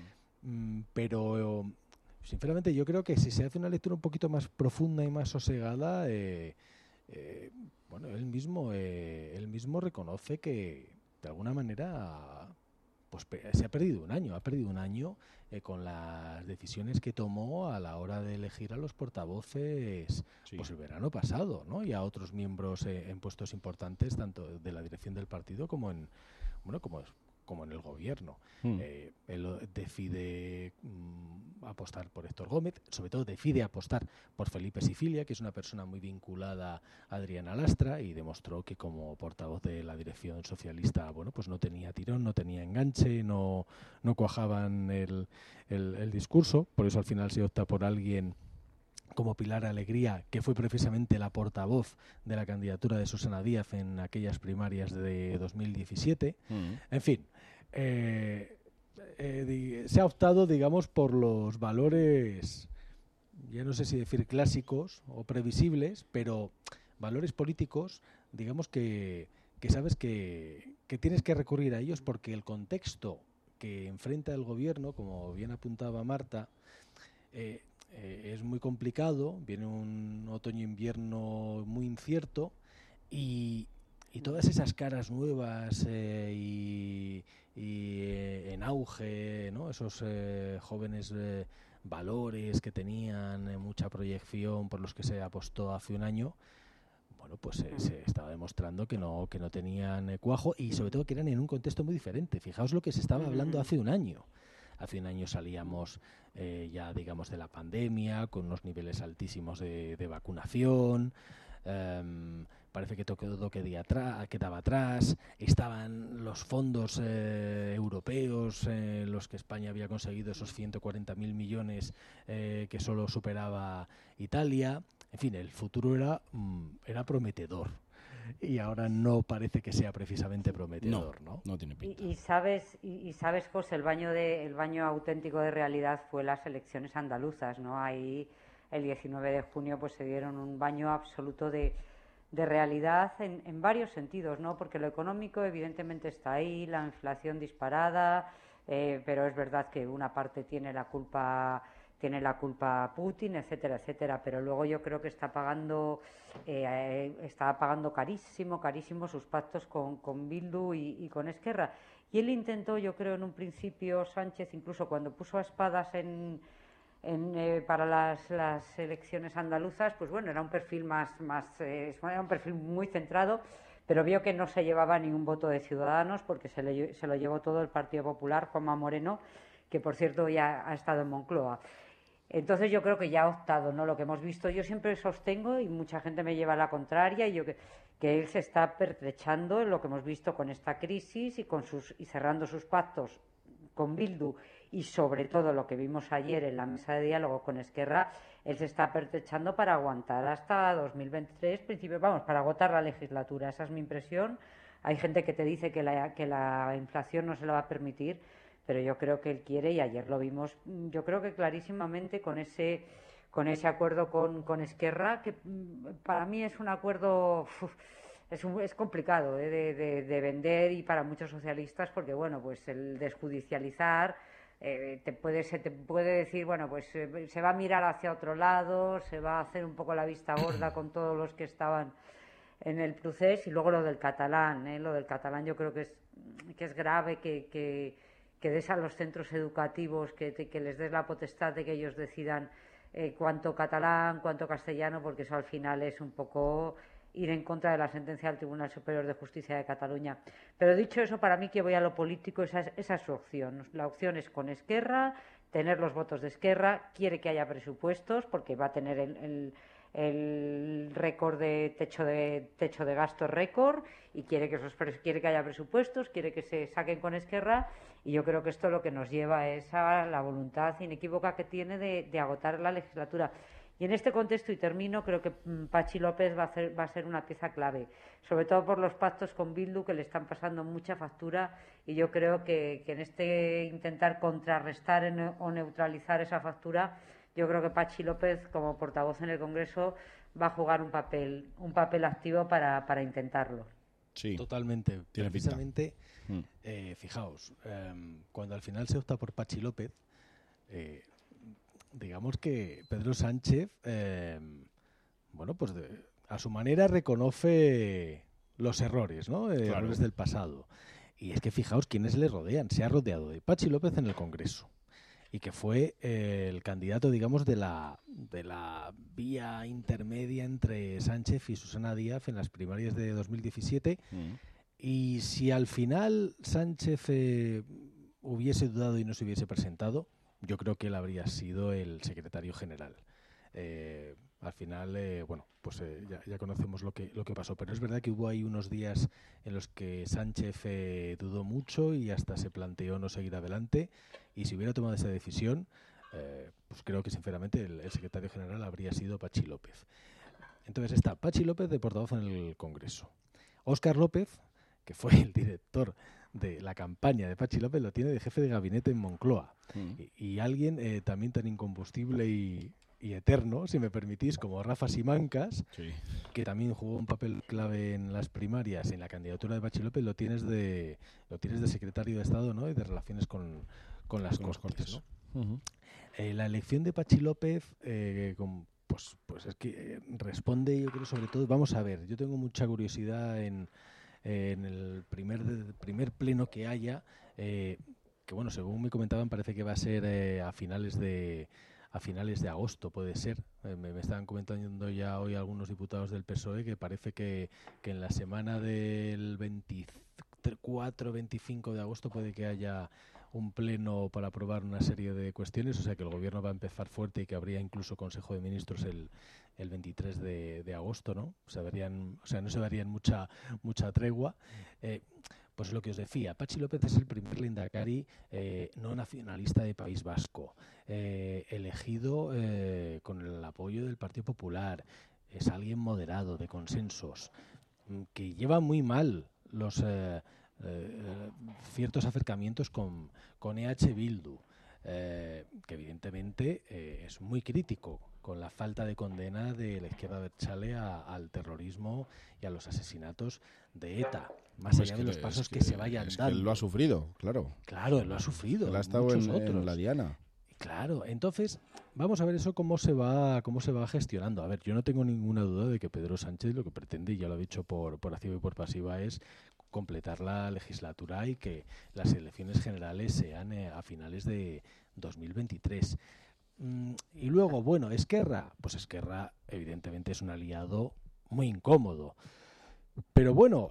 pero sinceramente yo creo que si se hace una lectura un poquito más profunda y más sosegada, él mismo reconoce que de alguna manera se ha perdido un año con las decisiones que tomó a la hora de elegir a los portavoces el verano pasado, ¿no? Y a otros miembros en puestos importantes tanto de la dirección del partido como en el gobierno. Él decide apostar por Héctor Gómez, sobre todo decide apostar por Felipe Sicilia, que es una persona muy vinculada a Adriana Lastra, y demostró que como portavoz de la dirección socialista, no tenía tirón, no tenía enganche, no cuajaban el discurso. Por eso al final se opta por alguien como Pilar Alegría, que fue precisamente la portavoz de la candidatura de Susana Díaz en aquellas primarias de 2017. En fin, se ha optado, digamos, por los valores, ya no sé si decir clásicos o previsibles, pero valores políticos, digamos que sabes que tienes que recurrir a ellos porque el contexto que enfrenta el gobierno, como bien apuntaba Marta, es muy complicado, viene un otoño-invierno muy incierto y todas esas caras nuevas y en auge, ¿no? Esos jóvenes valores que tenían mucha proyección por los que se apostó hace un año, bueno, pues se estaba demostrando que no tenían cuajo, y sobre todo que eran en un contexto muy diferente. Fijaos lo que se estaba hablando hace un año. Hace un año salíamos ya, digamos, de la pandemia, con unos niveles altísimos de vacunación. Parece que todo quedaba atrás. Estaban los fondos europeos, los que España había conseguido esos 140.000 millones que solo superaba Italia. En fin, el futuro era prometedor. Y ahora no parece que sea precisamente prometedor, ¿no? No tiene pinta. Y sabes, José, el baño auténtico de realidad fue las elecciones andaluzas, ¿no? Ahí el 19 de junio pues se dieron un baño absoluto de realidad en varios sentidos, ¿no? Porque lo económico evidentemente está ahí, la inflación disparada, pero es verdad que una parte tiene la culpa Putin, etcétera, etcétera, pero luego yo creo que está pagando carísimo sus pactos con Bildu y con Esquerra. Y él intentó, yo creo, en un principio, Sánchez, incluso cuando puso a espadas para las elecciones andaluzas, pues bueno, era un perfil era un perfil muy centrado, pero vio que no se llevaba ni un voto de Ciudadanos, porque se lo llevó todo el Partido Popular, Juanma Moreno, que por cierto ya ha estado en Moncloa. Entonces yo creo que ya ha optado, ¿no? Lo que hemos visto, yo siempre sostengo, y mucha gente me lleva a la contraria, que él se está pertrechando en lo que hemos visto con esta crisis y cerrando sus pactos con Bildu, y sobre todo lo que vimos ayer en la mesa de diálogo con Esquerra. Él se está pertrechando para aguantar hasta 2023, para agotar la legislatura. Esa es mi impresión. Hay gente que te dice que la inflación no se lo va a permitir, pero yo creo que él quiere, y ayer lo vimos, yo creo que clarísimamente con ese acuerdo con Esquerra, que para mí es un acuerdo es complicado de vender, y para muchos socialistas, porque bueno, pues el desjudicializar se te puede decir, bueno, pues se va a mirar hacia otro lado, se va a hacer un poco la vista gorda con todos los que estaban en el procés. Y luego lo del catalán yo creo que es grave que des a los centros educativos, que les des la potestad de que ellos decidan cuánto catalán, cuánto castellano, porque eso al final es un poco ir en contra de la sentencia del Tribunal Superior de Justicia de Cataluña. Pero dicho eso, para mí, que voy a lo político, esa es su opción. La opción es con Esquerra, tener los votos de Esquerra, quiere que haya presupuestos, porque va a tener el récord de techo de gasto récord, y quiere que haya presupuestos, quiere que se saquen con Esquerra, y yo creo que esto lo que nos lleva es a la voluntad inequívoca que tiene de agotar la legislatura. Y en este contexto, y termino, creo que Patxi López va a ser una pieza clave, sobre todo por los pactos con Bildu, que le están pasando mucha factura, y yo creo que en este intentar contrarrestar o neutralizar esa factura, yo creo que Patxi López, como portavoz en el Congreso, va a jugar un papel activo para intentarlo. Sí, totalmente. Precisamente, fijaos, cuando al final se opta por Patxi López, digamos que Pedro Sánchez, pues a su manera reconoce los errores, ¿no? Errores del pasado. Y es que fijaos quiénes le rodean. Se ha rodeado de Patxi López en el Congreso, y que fue el candidato, digamos, de la vía intermedia entre Sánchez y Susana Díaz en las primarias de 2017. Y si al final Sánchez hubiese dudado y no se hubiese presentado, yo creo que él habría sido el secretario general. Al final, ya conocemos lo que pasó, pero es verdad que hubo ahí unos días en los que Sánchez dudó mucho y hasta se planteó no seguir adelante, y si hubiera tomado esa decisión, pues creo que sinceramente el secretario general habría sido Patxi López. Entonces está Patxi López de portavoz en el Congreso. Óscar López, que fue el director de la campaña de Patxi López, lo tiene de jefe de gabinete en Moncloa. Y alguien también tan incombustible y eterno, si me permitís, como Rafa Simancas, que también jugó un papel clave en las primarias, en la candidatura de Patxi López, lo tienes de secretario de Estado, ¿no? Y de relaciones con las Cortes, ¿no? La elección de Patxi López, pues es que responde, yo creo, sobre todo, vamos a ver, yo tengo mucha curiosidad en el primer pleno que haya, que bueno, según me comentaban, parece que va a ser a finales de a finales de agosto, puede ser. Me estaban comentando ya hoy algunos diputados del PSOE que parece que en la semana del 24-25 de agosto puede que haya un pleno para aprobar una serie de cuestiones, o sea que el gobierno va a empezar fuerte y que habría incluso Consejo de Ministros el 23 de agosto, ¿no? No se verían mucha tregua. Pues lo que os decía, Patxi López es el primer lehendakari no nacionalista de País Vasco, elegido con el apoyo del Partido Popular, es alguien moderado, de consensos, que lleva muy mal los ciertos acercamientos con EH Bildu, que evidentemente es muy crítico con la falta de condena de la izquierda abertzale al terrorismo y a los asesinatos de ETA, más allá de los pasos que se vayan dando. Él lo ha sufrido, claro. Claro, él lo ha sufrido. Él ha estado en la diana. Claro, entonces vamos a ver eso cómo se va gestionando. A ver, yo no tengo ninguna duda de que Pedro Sánchez lo que pretende, y ya lo ha dicho por activa y por pasiva, es completar la legislatura y que las elecciones generales sean a finales de 2023. Y luego, bueno, Esquerra, pues Esquerra evidentemente es un aliado muy incómodo. Pero bueno...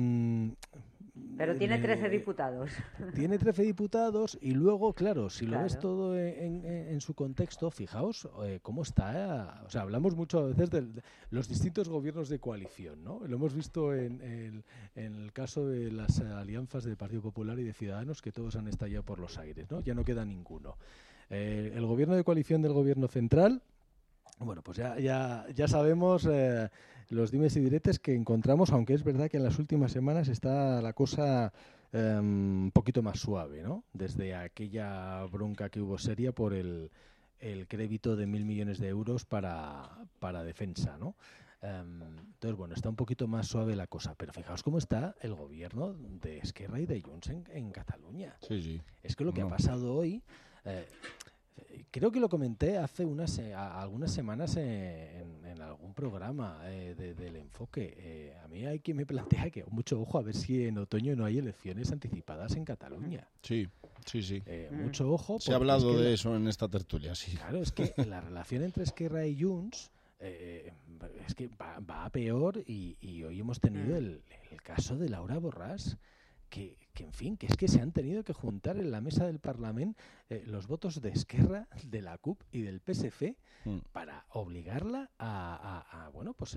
pero tiene 13 diputados. Tiene 13 diputados y luego, claro, si lo ves todo en su contexto, fijaos cómo está... O sea, hablamos mucho a veces de los distintos gobiernos de coalición, ¿no? Lo hemos visto en el caso de las alianzas del Partido Popular y de Ciudadanos, que todos han estallado por los aires, ¿no? Ya no queda ninguno. El gobierno de coalición del gobierno central... Bueno, pues ya sabemos los dimes y diretes que encontramos, aunque es verdad que en las últimas semanas está la cosa un poquito más suave, ¿no? Desde aquella bronca que hubo seria por el crédito de 1.000 millones de euros para defensa, ¿no? Entonces, bueno, está un poquito más suave la cosa, pero fijaos cómo está el gobierno de Esquerra y de Junts en Cataluña. Sí. Es que lo que ha pasado hoy... creo que lo comenté hace algunas semanas en algún programa del Enfoque. A mí hay quien me plantea que mucho ojo a ver si en otoño no hay elecciones anticipadas en Cataluña. Sí. Mucho ojo. Se ha hablado de eso en esta tertulia, sí. Claro, es que la relación entre Esquerra y Junts es que va a peor y hoy hemos tenido el caso de Laura Borràs, que en fin, que es que se han tenido que juntar en la mesa del Parlamento los votos de Esquerra, de la CUP y del PSC para obligarla a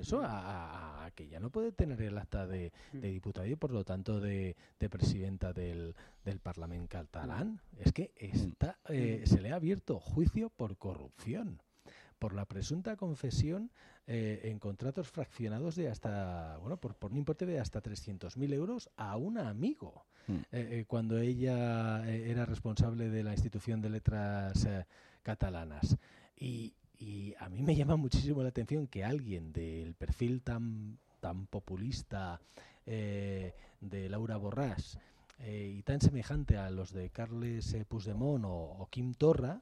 que ya no puede tener el acta de diputada y por lo tanto de presidenta del Parlamento catalán. Es que se le ha abierto juicio por corrupción, por la presunta confesión en contratos fraccionados de hasta, por un importe de hasta 300.000 euros a un amigo, cuando ella era responsable de la Institución de Letras catalanas. Y a mí me llama muchísimo la atención que alguien del perfil tan populista de Laura Borràs y tan semejante a los de Puigdemont o Quim Torra,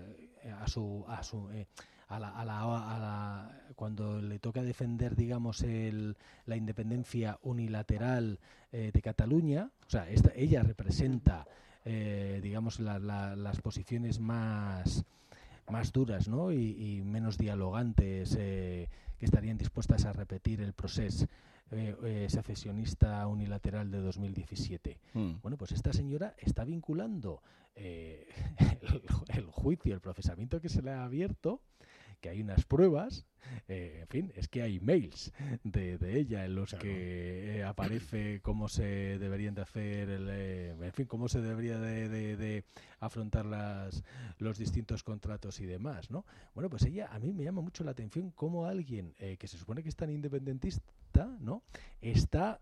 cuando le toca defender, digamos, la independencia unilateral de Cataluña, o sea, ella representa, digamos, las posiciones más duras, ¿no? y menos dialogantes, que estarían dispuestas a repetir el proceso secesionista unilateral de 2017. Bueno, pues esta señora está vinculando el juicio, el procesamiento que se le ha abierto, que hay unas pruebas, en fin, es que hay mails de ella en los que aparece cómo se deberían de hacer, en fin, cómo se debería de afrontar los distintos contratos y demás, ¿no? Bueno, pues ella, a mí me llama mucho la atención cómo alguien que se supone que es tan independentista, ¿no? Está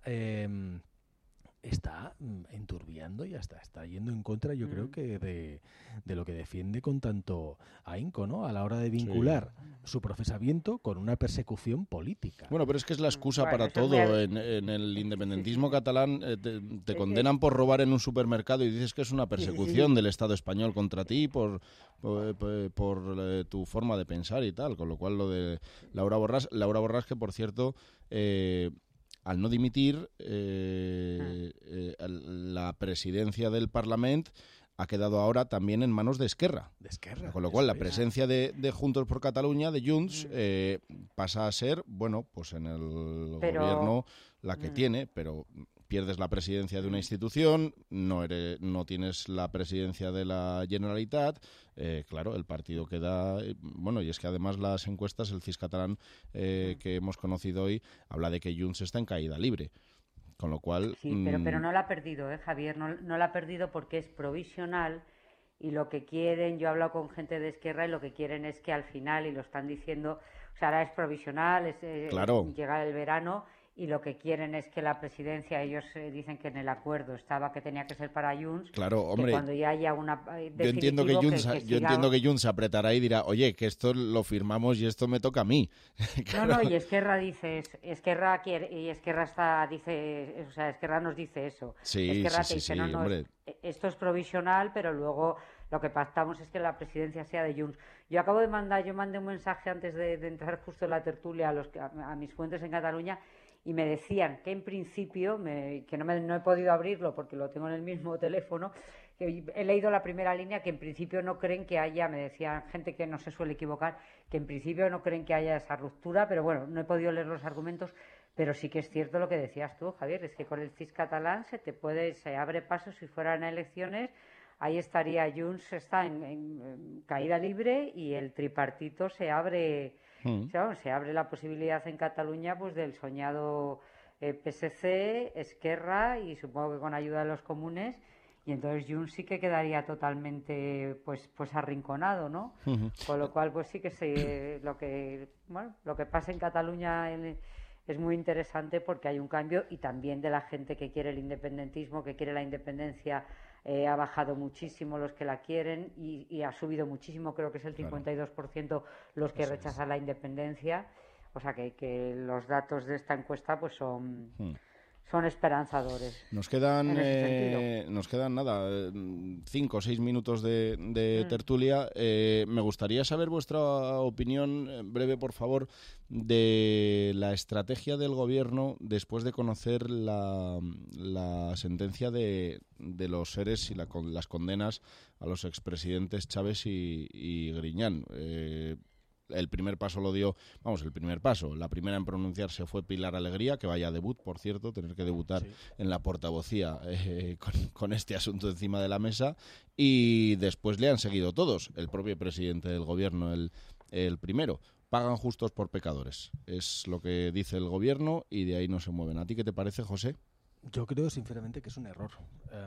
enturbiando y hasta está yendo en contra, yo creo que de lo que defiende con tanto ahínco, ¿no? A la hora de vincular su procesamiento con una persecución política. Bueno, pero es que es la excusa para todo. En el independentismo catalán te condenan por robar en un supermercado y dices que es una persecución del Estado español contra ti por tu forma de pensar y tal, con lo cual lo de Laura Borràs, que por cierto... al no dimitir, la presidencia del Parlamento ha quedado ahora también en manos de Esquerra. Con lo cual, la presencia de Juntos por Catalunya, de Junts, pasa a ser, bueno, pues en el gobierno la que tiene, pero pierdes la presidencia de una institución, no tienes la presidencia de la Generalitat, claro, el partido queda... bueno, y es que además las encuestas, el CIS catalán que hemos conocido hoy, habla de que Junts está en caída libre. Con lo cual... Sí, pero no la ha perdido, Javier, no la ha perdido porque es provisional y lo que quieren, yo he hablado con gente de Esquerra y lo que quieren es que al final, y lo están diciendo, o sea, ahora es provisional, llega el verano y lo que quieren es que la presidencia, ellos dicen que en el acuerdo estaba que tenía que ser para Junts, claro, hombre, que cuando ya haya una yo entiendo que Junts apretará y dirá, oye, que esto lo firmamos y esto me toca a mí. Claro. No, y Esquerra dice, Esquerra quiere, y Esquerra dice, o sea, Esquerra nos dice eso. Sí, Esquerra sí, te dice, no, hombre. Esto es provisional, pero luego lo que pactamos es que la presidencia sea de Junts. Yo mandé un mensaje antes de entrar justo en la tertulia a mis fuentes en Cataluña, y me decían que en principio, que no he podido abrirlo porque lo tengo en el mismo teléfono, que he leído la primera línea, que en principio no creen que haya, me decían gente que no se suele equivocar, que en principio no creen que haya esa ruptura, pero bueno, no he podido leer los argumentos, pero sí que es cierto lo que decías tú, Javier, es que con el CIS catalán se abre paso si fueran elecciones. Ahí estaría Junts, está en caída libre y el tripartito se abre... Se abre la posibilidad en Cataluña pues del soñado PSC, Esquerra y supongo que con ayuda de los comunes, y entonces Junts sí que quedaría totalmente pues arrinconado, ¿no? Con lo cual pues sí que lo que pasa en Cataluña es muy interesante porque hay un cambio, y también de la gente que quiere el independentismo, que quiere la independencia. Ha bajado muchísimo los que la quieren y ha subido muchísimo, creo que es el 52% los que rechazan la independencia. O sea que los datos de esta encuesta pues son esperanzadores. Nos quedan nada, 5 o 6 minutos de tertulia. Me gustaría saber vuestra opinión breve, por favor, de la estrategia del gobierno después de conocer la sentencia de los seres y las condenas a los expresidentes Chávez y Griñán. El primer paso la primera en pronunciarse fue Pilar Alegría, que vaya debut, por cierto, tener que debutar en la portavocía con este asunto encima de la mesa, y después le han seguido todos, el propio presidente del gobierno, el primero. Pagan justos por pecadores, es lo que dice el gobierno y de ahí no se mueven. ¿A ti qué te parece, José? Yo creo sinceramente que es un error.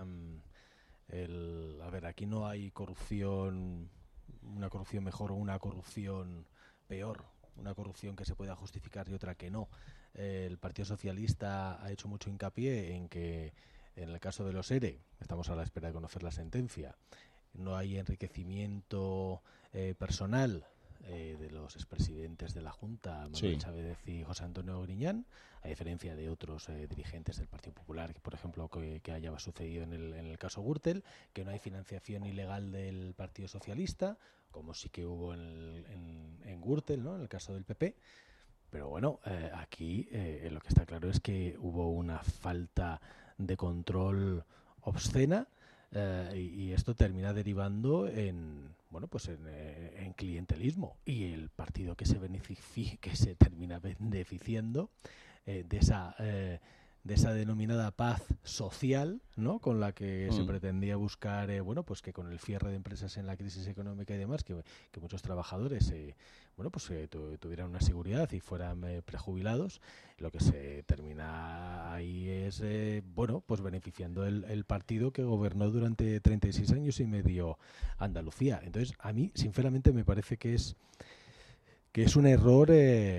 Aquí no hay corrupción, una corrupción mejor o una corrupción peor, una corrupción que se pueda justificar y otra que no. El Partido Socialista ha hecho mucho hincapié en que en el caso de los ERE, estamos a la espera de conocer la sentencia, no hay enriquecimiento personal de los expresidentes de la Junta, Manuel Chávez y José Antonio Griñán, a diferencia de otros dirigentes del Partido Popular, por ejemplo, que haya sucedido en el caso Gürtel, que no hay financiación ilegal del Partido Socialista, como sí que hubo en Gürtel, ¿no?, en el caso del PP. Pero bueno, aquí lo que está claro es que hubo una falta de control obscena, y esto termina derivando en clientelismo, y el partido que se termina beneficiando de esa denominada paz social, ¿no?, con la que se pretendía buscar, que con el cierre de empresas en la crisis económica y demás, que muchos trabajadores tuvieran una seguridad y fueran prejubilados. Lo que se termina ahí es beneficiando el partido que gobernó durante 36 años y medio Andalucía. Entonces, a mí sinceramente me parece que es un error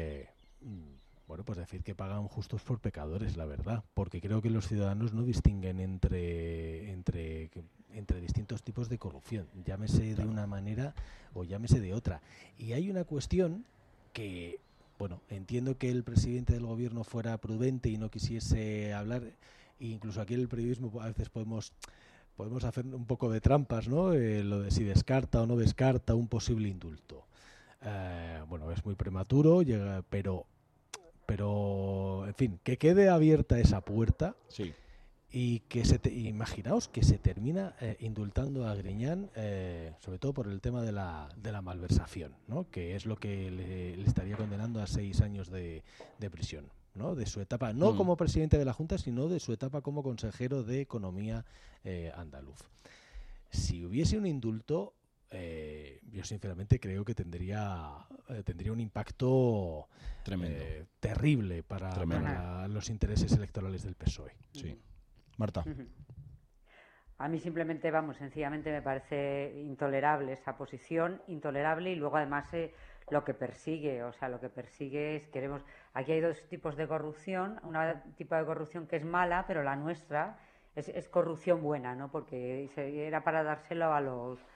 decir que pagan justos por pecadores, la verdad, porque creo que los ciudadanos no distinguen entre distintos tipos de corrupción, llámese de una manera o llámese de otra. Y hay una cuestión que, entiendo que el presidente del gobierno fuera prudente y no quisiese hablar, e incluso aquí en el periodismo a veces podemos hacer un poco de trampas, ¿no? Lo de si descarta o no descarta un posible indulto. Es muy prematuro, pero en fin, que quede abierta esa puerta. Sí. Y que imaginaos que se termina indultando a Griñán, sobre todo por el tema de la malversación, ¿no? Que es lo que le estaría condenando a 6 años de prisión, ¿no? De su etapa, no como presidente de la Junta, sino de su etapa como consejero de Economía andaluz. Si hubiese un indulto, yo sinceramente creo que tendría un impacto terrible para los intereses electorales del PSOE. Sí. Marta. A mí simplemente, sencillamente me parece intolerable esa posición, intolerable, y luego además lo que persigue, es, aquí hay 2 tipos de corrupción, un tipo de corrupción que es mala, pero la nuestra es corrupción buena, ¿no? Porque era para dárselo a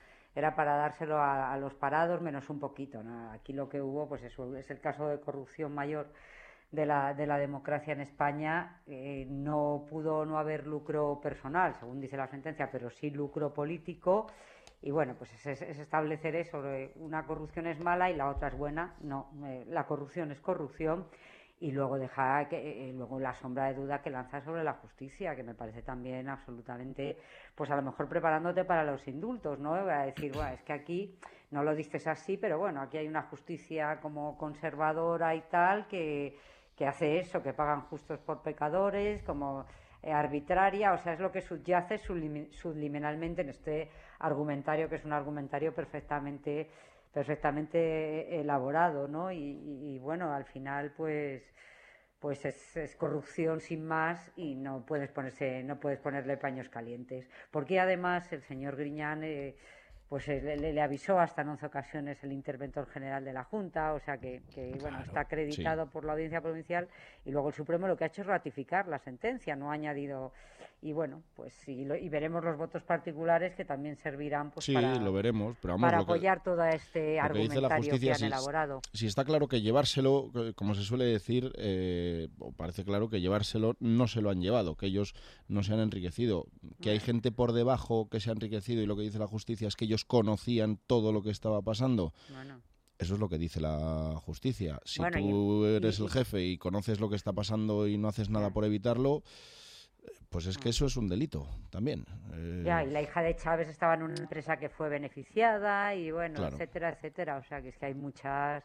los parados menos un poquito, ¿no? Aquí lo que hubo, pues eso es el caso de corrupción mayor de la democracia en España. No pudo no haber lucro personal, según dice la sentencia, pero sí lucro político. Y bueno, pues es establecer eso, una corrupción es mala y la otra es buena. No, la corrupción es corrupción. Y luego deja luego la sombra de duda que lanza sobre la justicia, que me parece también absolutamente, pues a lo mejor preparándote para los indultos, ¿no? Voy a decir, bueno, es que aquí no lo dices así, pero bueno, aquí hay una justicia como conservadora y tal que hace eso, que pagan justos por pecadores, como arbitraria, o sea, es lo que subyace subliminalmente en este argumentario, que es un argumentario perfectamente elaborado, ¿no? Y bueno, al final pues es corrupción sin más, y no puedes ponerle paños calientes, porque además el señor Griñán pues le avisó hasta en 11 ocasiones el interventor general de la Junta, o sea que bueno, está acreditado por la Audiencia Provincial, y luego el Supremo lo que ha hecho es ratificar la sentencia, no ha añadido. Y bueno, pues y veremos los votos particulares, que también servirán pues lo veremos, pero vamos, para apoyar todo este argumentario que han elaborado. Si está claro que llevárselo, como se suele decir, parece claro que llevárselo no se lo han llevado, que ellos no se han enriquecido, que hay gente por debajo que se ha enriquecido, y lo que dice la justicia es que ellos conocían todo lo que estaba pasando. Bueno. Eso es lo que dice la justicia. Si tú eres el jefe y conoces lo que está pasando y no haces nada por evitarlo, pues es que eso es un delito también. Y la hija de Chávez estaba en una empresa que fue beneficiada, y bueno, claro, etcétera. O sea, que es que hay muchas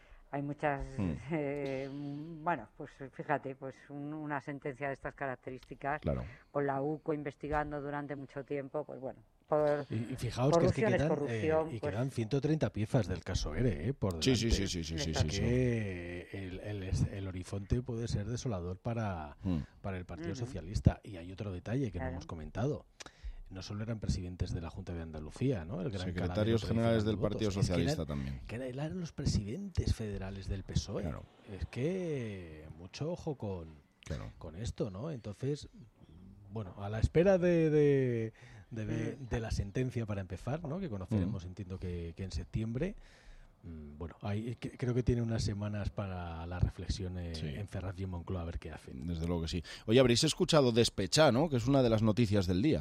bueno, pues fíjate, pues una sentencia de estas características, claro, con la UCO investigando durante mucho tiempo, pues bueno. Y fijaos que es que quedan 130 piezas del caso ERE, por delante. Sí. El horizonte puede ser desolador para el Partido Socialista. Y hay otro detalle que no hemos comentado. No solo eran presidentes de la Junta de Andalucía, ¿no? El gran secretarios generales del Partido Socialista también. Que eran los presidentes federales del PSOE. Claro. Es que mucho ojo con esto, ¿no? Entonces, bueno, a la espera de la sentencia, para empezar, ¿no? Que conoceremos, entiendo que en septiembre. Bueno, creo que tiene unas semanas para la reflexión en Ferraz y en Moncloa, a ver qué hacen. Desde luego que sí. Oye, habréis escuchado Despechá, ¿no? Que es una de las noticias del día.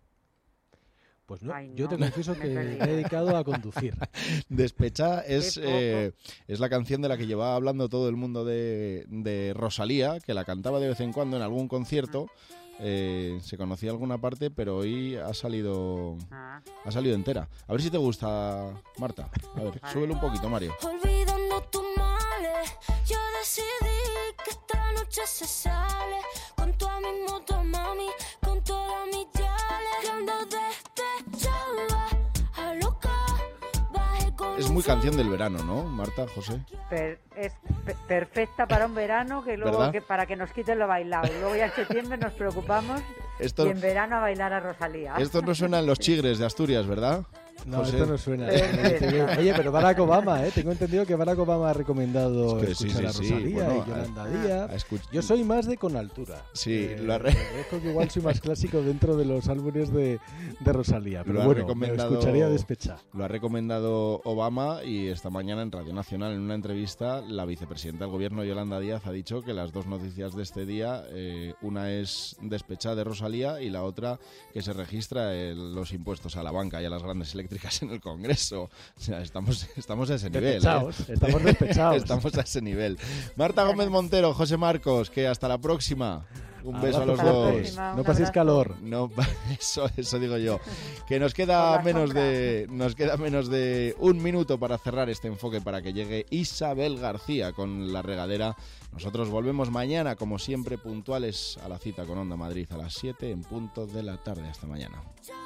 Pues no, yo te confieso que me he dedicado a conducir. Despechá es la canción de la que llevaba hablando todo el mundo de Rosalía, que la cantaba de vez en cuando en algún concierto. Se conocía alguna parte, pero hoy ha salido entera. A ver si te gusta, Marta. A ver, súbele un poquito, Mario. Olvidando tus males, yo decidí que esta noche se sale con toda mi moto, mami, con todas mis yales. Yo ando despechada, a loca. Es muy canción del verano, ¿no, Marta, José? Es perfecta para un verano, que luego para que nos quiten lo bailado. Luego ya en septiembre nos preocupamos y en verano a bailar a Rosalía. Esto no suena en los Chigres de Asturias, ¿verdad? No, José. Esto no suena. Oye, pero Barack Obama, tengo entendido que Barack Obama ha recomendado escuchar a Rosalía y Yolanda Díaz. Yo soy más de Con Altura. Sí, que igual soy más clásico dentro de los álbumes de Rosalía, pero bueno, me escucharía Despechá. Lo ha recomendado Obama, y esta mañana en Radio Nacional, en una entrevista, la vicepresidenta del gobierno, Yolanda Díaz, ha dicho que las dos noticias de este día, una es Despechá de Rosalía y la otra que se registra los impuestos a la banca y a las grandes eléctricas en el Congreso. O sea, estamos a ese nivel. Estamos despechados. Estamos a ese nivel. Marta Gómez Montero, José Marcos, que hasta la próxima. Un beso a los dos. No paséis calor. No, eso digo yo. Que nos queda menos de un minuto para cerrar este enfoque, para que llegue Isabel García con La Regadera. Nosotros volvemos mañana, como siempre, puntuales a la cita con Onda Madrid a las 7 en punto de la tarde. Hasta mañana.